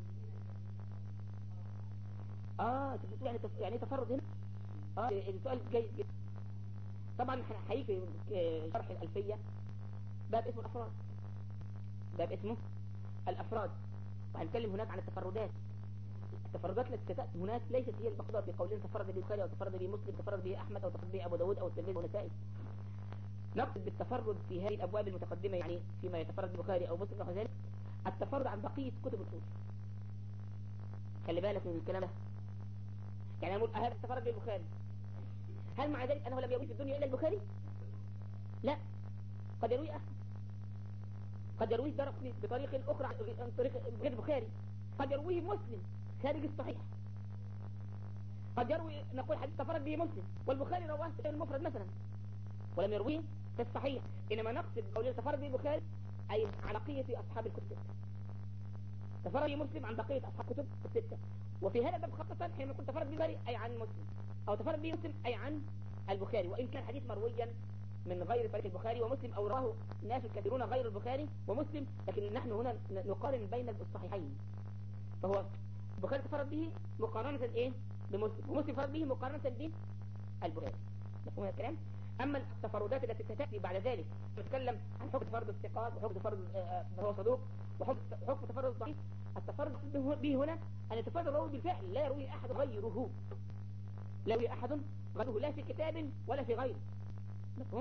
اه يعني تف... يعني تفرد هنا. اه السؤال جيد جدا. طبعا هيجي في شرح الألفية باب اسمه الأفراد، باب اسمه الأفراد، وهنتكلم هناك عن التفردات. التفردات التي تأتي هناك ليست هي المقصودة في قولين تفرد به البخاري أو تفرد به مسلم، تفرد به أحمد أو تفرد به أبو داود أو الترمذي والنسائي. نقصد بالتفرد في هذه الأبواب المتقدمة، يعني فيما يتفرد بالبخاري أو مسلم أو ذلك، التفرد عن بقية كتب الأصول. خلي بالك من الكلام ده. يعني أقول هذا التفرد بالبخاري، هل مع ذلك أنه لم يروي في الدنيا إلا البخاري؟ لا، قد يروي أحمد، قد يرويه الدرقطني بطريق أخرى عن طريق غير البخاري، قد يرويه مسلم خارج الصحيح، قد يروي نقول حديث تفرد به مسلم والبخاري رواه في المفرد مثلا ولم يرويه في الصحيح. إنما نقصد قول تفرد به البخاري أي عن بقية أصحاب الكتب الستة، تفرد به مسلم عن بقية أصحاب الكتب الستة. وفي هذا الباب خاصة حين يكون تفرد به البخاري أي عن مسلم، أو تفرد به مسلم أي عن البخاري، وإن كان حديث مرويا من غير طريق البخاري ومسلم أو رواه ناس كثيرون غير البخاري ومسلم، لكن نحن هنا نقارن بين الصحيحين، فهو البخاري تفرد به مقارنة إيه بمسلم، ومسلم تفرد به مقارنة بالبخاري. مفهوم الكلام؟ أما التفردات التي ستأتي بعد ذلك نتكلم عن حكم تفرد الثقات وحكم تفرد هو صدوق وحكم تفرد الضعيف. التفرد به هنا أن يتفرد الراوي بالفعل، لا يروي أحد غيره، لا يروي أحد غيره لا في كتاب ولا في غيره. مفهوم؟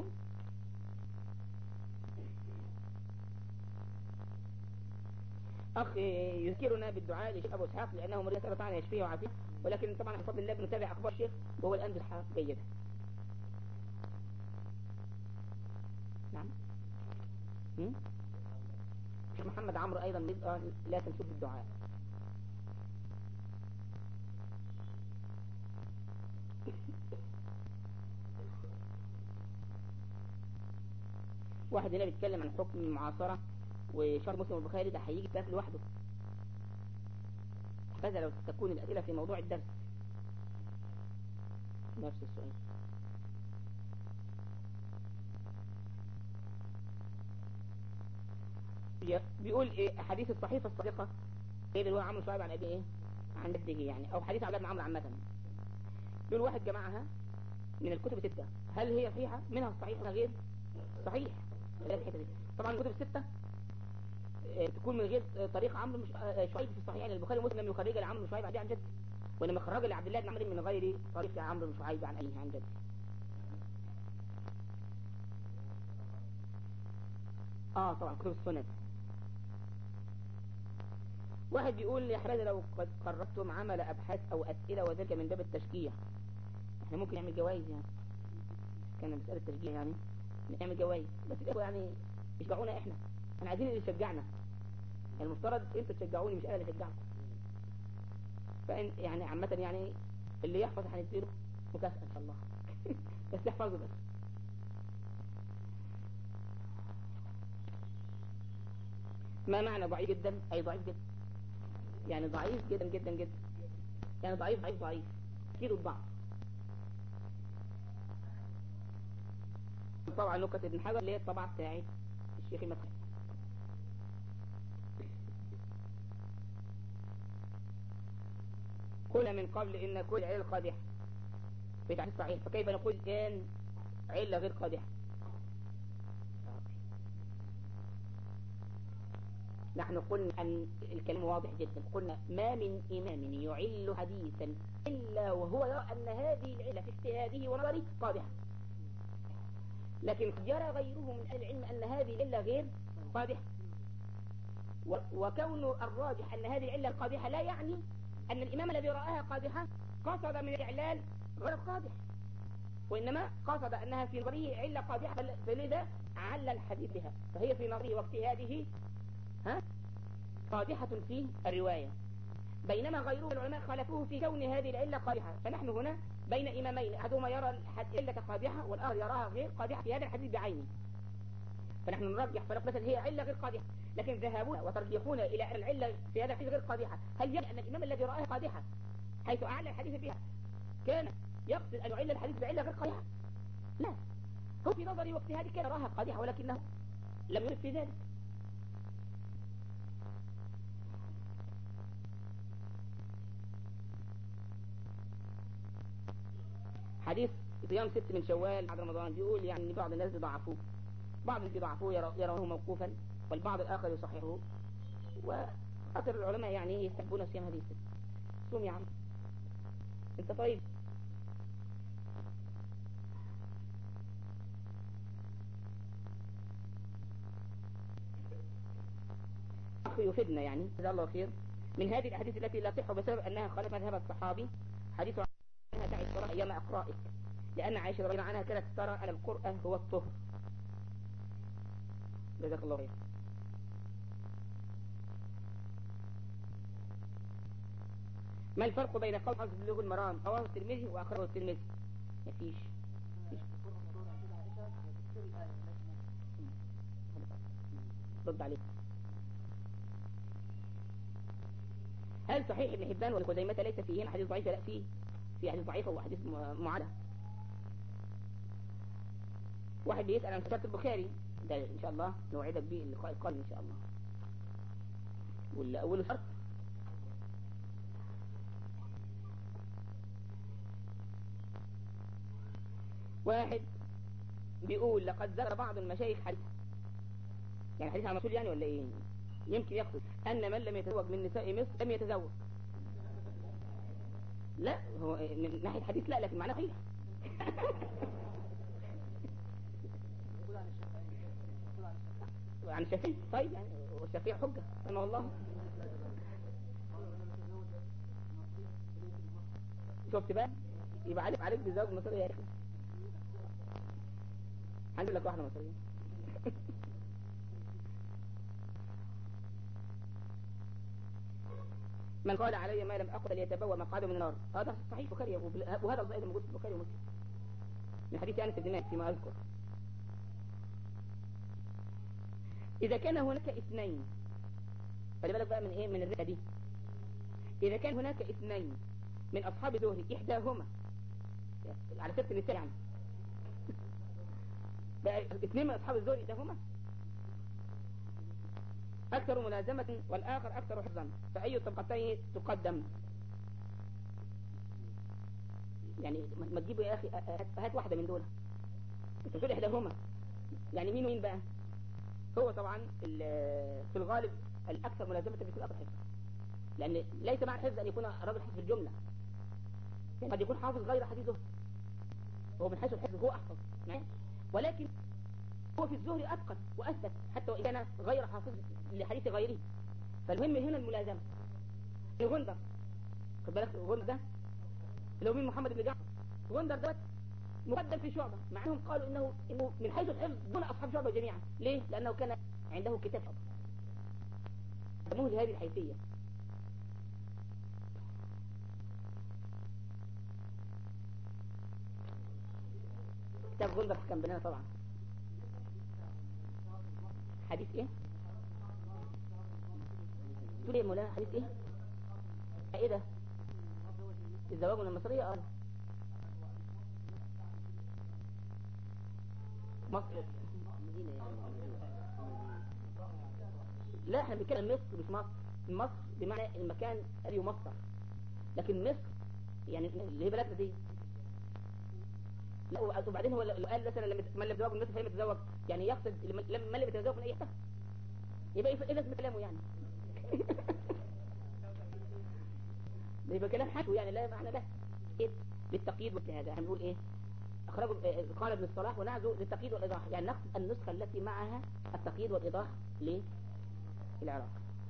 أخ يذكرنا بالدعاء للشيخ أبو إسحاق لأنه مريض نسأل تعالى يشفيه وعافيه، ولكن طبعا بفضل الله بنتابع أخبار الشيخ وهو الآن بصحة جيدة. الشيخ محمد عمرو أيضا رزقا لا تنسوه الدعاء. واحد هنا بيتكلم عن حكم المعاصرة وشرح مسلم والبخاري، ده هيجي كتاب لوحده. هذا لو تكون الأسئلة في موضوع الدرس. نفس السؤال. بيقول ايه حديث الصحيفة الصادقة غير اللي هو عمرو شعيب عن ابي ايه عن جده يعني، او حديث عبد الله بن عمرو عامة. دول واحد جمعها من الكتب الستة، هل هي صحيحة؟ منها الصحيح ولا غير صحيح؟ طبعا الكتب الستة تكون من غير طريق عمرو شعيب في الصحيح، يعني البخاري ومسلم لم يخرج لعمرو شعيب عن جده، وانما خرج لعبد الله بن عمرو من غير طريق عمرو بن شعيب عن أبيه عن جده. اه طبعا كتب السنن. واحد بيقول يا حبايبي لو قد قررتم عمل ابحاث او اسئله وذلك من باب التشجيع، احنا ممكن نعمل جوائز يعني، كان مساله تشجيع يعني نعمل جوائز، بس الاخوه يعني يشجعونا احنا، احنا عايزين اللي يشجعنا، المفترض انتوا تشجعوني مش انا اللي اشجعكم. فان يعني عامه يعني اللي يحفظ هنديله مكافاه ان شاء الله بس يحفظه بس. ما معنى ضعيف جدا؟ اي ضعيف جدا، يعني ضعيف جدا جدا جدا، يعني ضعيف ضعيف ضعيف كيلو الضعف. طبعا نكت ابن حجر اللي هي الطبعة بتاعت الشيخ المدخلي. قلنا من قبل ان كل علة قادحة بتاعت الصحيح، فكيف نقول كان علة غير قادحة؟ نحن قلنا أن الكلام واضح جدا، قلنا ما من إمام يعل حديثا إلا وهو يرى أن هذه العلة في اجتهاده ونظره قادحة، لكن يرى غيره من أهل العلم أن هذه العلة غير قادحة، وكون الراجح أن هذه العلة قادحة لا يعني أن الإمام الذي رآها قادحة قصد من الإعلال غير قادح، وإنما قصد أنها في نظره علة قادحة، فلذا عل الحديث بها، فهي في نظره واجتهاده ها قادحة في الرواية، بينما غيره العلماء خالفوه في كون هذه العلة قادحة. فنحن هنا بين إمامين، أحدهما يرى العلة قادحة والآخر يراها غير قادحة في هذا الحديث بعينه، فنحن نرجح فنقول مثلا هي علة غير قادحة، لكن ذهابون وترجيحون إلى أن العلة في هذا الحديث غير قادحة، هل يعني أن الإمام الذي رآها قادحة حيث أعلى الحديث فيها كان يقصد أن يعل الحديث بعلة غير قادحة؟ لا، هو في نظري واجتهادي كان يراها قادحة ولكنه لم يرد في ذلك. حديث صيام ست من شوال بعد رمضان بيقول يعني بعض الناس ضعفوه، بعض الناس ضعفوه يرونه موقوفا والبعض الآخر يصححه، وأكثر العلماء يعني يستحبون صيام هذه الست. صوم يا عم انت طيب. أخي يفيدنا يعني جزاه الله خير من هذه الأحاديث التي لا تصح بسبب أنها خالفت مذهب الصحابي، حديث عنها تعي الصلاة أيام أقرائك، لأن عائشة رضي الله عنها كانت ترى أن القرآن هو الطهر. جزاك الله خير. ما الفرق بين قول حفظ بلوغ المرام رواه الترمذي وأخرجه الترمذي؟ مفيش. رد عليه. هل صحيح ابن حبان والخزيمة ليس فيهما حديث ضعيف؟ لا، فيه في حديث ضعيف وحديث معلى. واحد بيسأل عن صحيح البخاري، ده إن شاء الله نوعدك به اللقاء القادم إن شاء الله. والأول شرط واحد بيقول لقد ذكر بعض المشايخ حديث، يعني حديث عن رسول يعني ولا ايه؟ يمكن يقصد ان من لم يتزوج من نساء مصر لم يتزوج. لا هو من ناحية حديث لا، لكن معناه صحيح. عن الشافعي طيب يعني والشافعي حجة رحمه الله. شفت بقى يبقى عليك عليك بزوج مصري يا اخي. هنجيب لك واحدة مصرية. من قال علي ما لم أقل يتبوأ مقعده من النار. هذا صحيح البخاري، وهذا أيضا موجود في البخاري ومسلم من حديث أنس بن مالك فيما أذكر. إذا كان هناك اثنين، خلي بالك بقى من إيه، من الرئة دي. إذا كان هناك اثنين من أصحاب الزهري إحداهما، على سبت النساء يعني، بقى اثنين من أصحاب الزهري إحداهما أكثر ملازمة والآخر أكثر حفظا، فأي الطبقتين تقدم؟ يعني ما تجيبوا يا أخي، هات واحدة من دول، أنت بتقول إحداهما، يعني مين ومين بقى؟ هو طبعا في الغالب الأكثر ملازمة بيكون أكثر حفظا، لأن ليس مع الحفظ أن يكون راجل حفظ الجملة، يعني قد يكون حافظ غير حديثه، هو من حيث الحفظ هو أحفظ، ولكن هو في الزهري أتقن وأثبت حتى وإن كان غير حافظ لحديث غيره. فالمهم هنا الملازمة. الغندر، خد بالك الغندر ده اللي هو مين؟ محمد بن جعفر. الغندر ده مقدم في شعبة، مع أنهم قالوا إنه إنه من حيث الحفظ دون أصحاب شعبة جميعا. ليه؟ لأنه كان عنده كتاب شعبة، سموه لهذه الحيثية. كتاب غندر كان بنانا طبعا. حديث ايه؟ تقول ايه مولانا؟ حديث ايه؟ ايه ده؟ الزواج من المصرية؟ اه مصر لا، احنا بنتكلم مصر مش مصر. مصر بمعنى المكان اللي يمصر، لكن مصر يعني اللي هي بلدنا دي. لا وبعدين هو لو قال مثلا لما من اللي بيتزوج من مصر فهي بتتزوج، يعني يقصد لما اللي بيتزوج من اي حته، يبقى ايه لازم كلامه يعني؟ يبقى كلام حشو يعني، لا معنى له إيه؟ للتقييد وهذا احنا بنقول ايه؟ اخرجوا قال ابن الصلاح ونعزو للتقييد والايضاح، يعني نقصد النسخه التي معها التقييد والايضاح للعراق.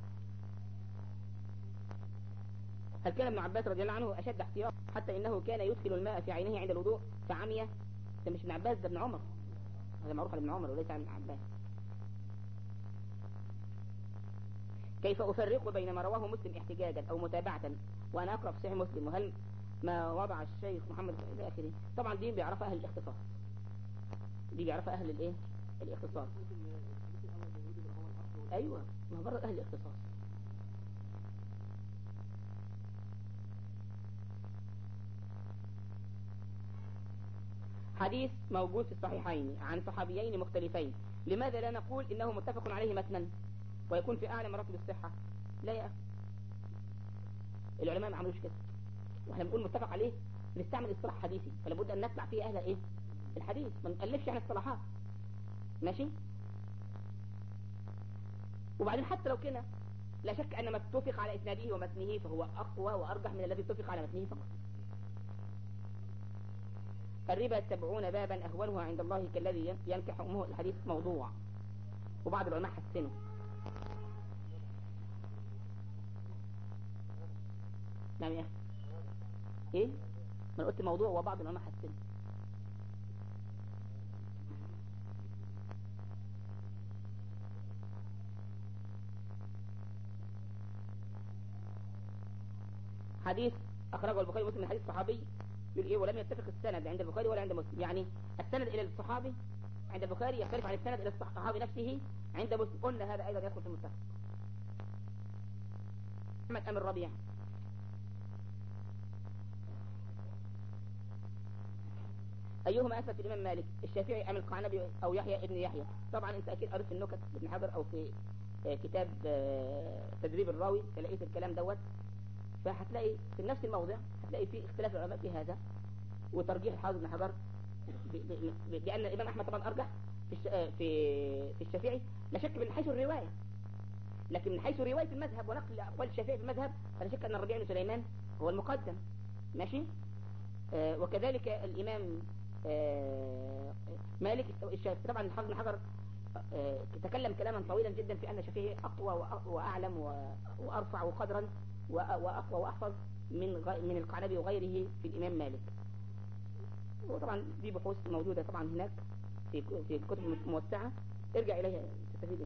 هل كان ابن عباس رضي الله عنه اشد احتياط حتى انه كان يدخل الماء في عينه عند الوضوء فعمي؟ ده مش ابن عباس، ده ابن عمر، هذا معروف عن ابن عمر وليس عن ابن عباس. كيف أفرق بين ما رواه مسلم احتجاجا أو متابعة وأنا أقرأ في صحيح مسلم، وهل ما وضع الشيخ محمد إلى آخره؟ طبعا دي بيعرفها أهل الاختصاص، دي بيعرفها أهل الإيه؟ الاختصاص. أيوة، ما هو برضه أهل الاختصاص. حديث موجود في الصحيحين عن صحابيين مختلفين، لماذا لا نقول إنه متفق عليه متنا ويكون في أعلى مراتب الصحة؟ لا يا أخي، العلماء ما عملوش كده، واحنا بنقول متفق عليه بنستعمل اصطلاح حديثي، فلا بد ان نتبع فيه اهل ايه؟ الحديث، ما نالفش احنا اصطلاحات. ماشي. وبعدين حتى لو كنا لا شك ان ما اتفق على اسناده ومتنه فهو اقوى وارجح من الذي اتفق على متنه فقط. الربا سبعون بابا اهونها عند الله كالذي ينكح امه، الحديث موضوع وبعض العلماء حسنه. نعم يا اخي، ايه؟ ما انا قلت موضوع وبعض العلماء حسنه. حديث اخرجه البخاري ومسلم من حديث صحابي يقول ايه؟ ولم يتفق السند عند البخاري ولا عند مسلم، يعني السند الى الصحابي عند البخاري يختلف عن السند الى الصحابي نفسه عند مسلم. قلنا هذا ايضا يدخل في المتفق. محمد ام الربيع، ايهما اثبت الامام مالك؟ الشافعي ام القعنبي او يحيى ابن يحيى؟ طبعا انت اكيد قريت في النكت ابن حجر او في كتاب تدريب الراوي تلاقيت الكلام دوت، فهتلاقي في نفس الموضع هتلاقي في اختلاف العلماء في هذا وترجيح الحافظ ابن حجر بان الامام احمد طبعا ارجح في في في الشافعي، لا شك من حيث الروايه، لكن من حيث روايه المذهب ونقل اقوال الشافعي في المذهب فلا شك ان الربيع بن سليمان هو المقدم. ماشي. آه وكذلك الامام آه مالك الشافعي. طبعا الحافظ ابن حجر آه تكلم كلاما طويلا جدا في ان الشافعي اقوى واعلم وارفع قدرا واقوى واحفظ من من القعنبي وغيره في الامام مالك. وطبعا دي بحوث موجوده طبعا هناك في في الكتب الموسعه، ارجع اليها تستفيد.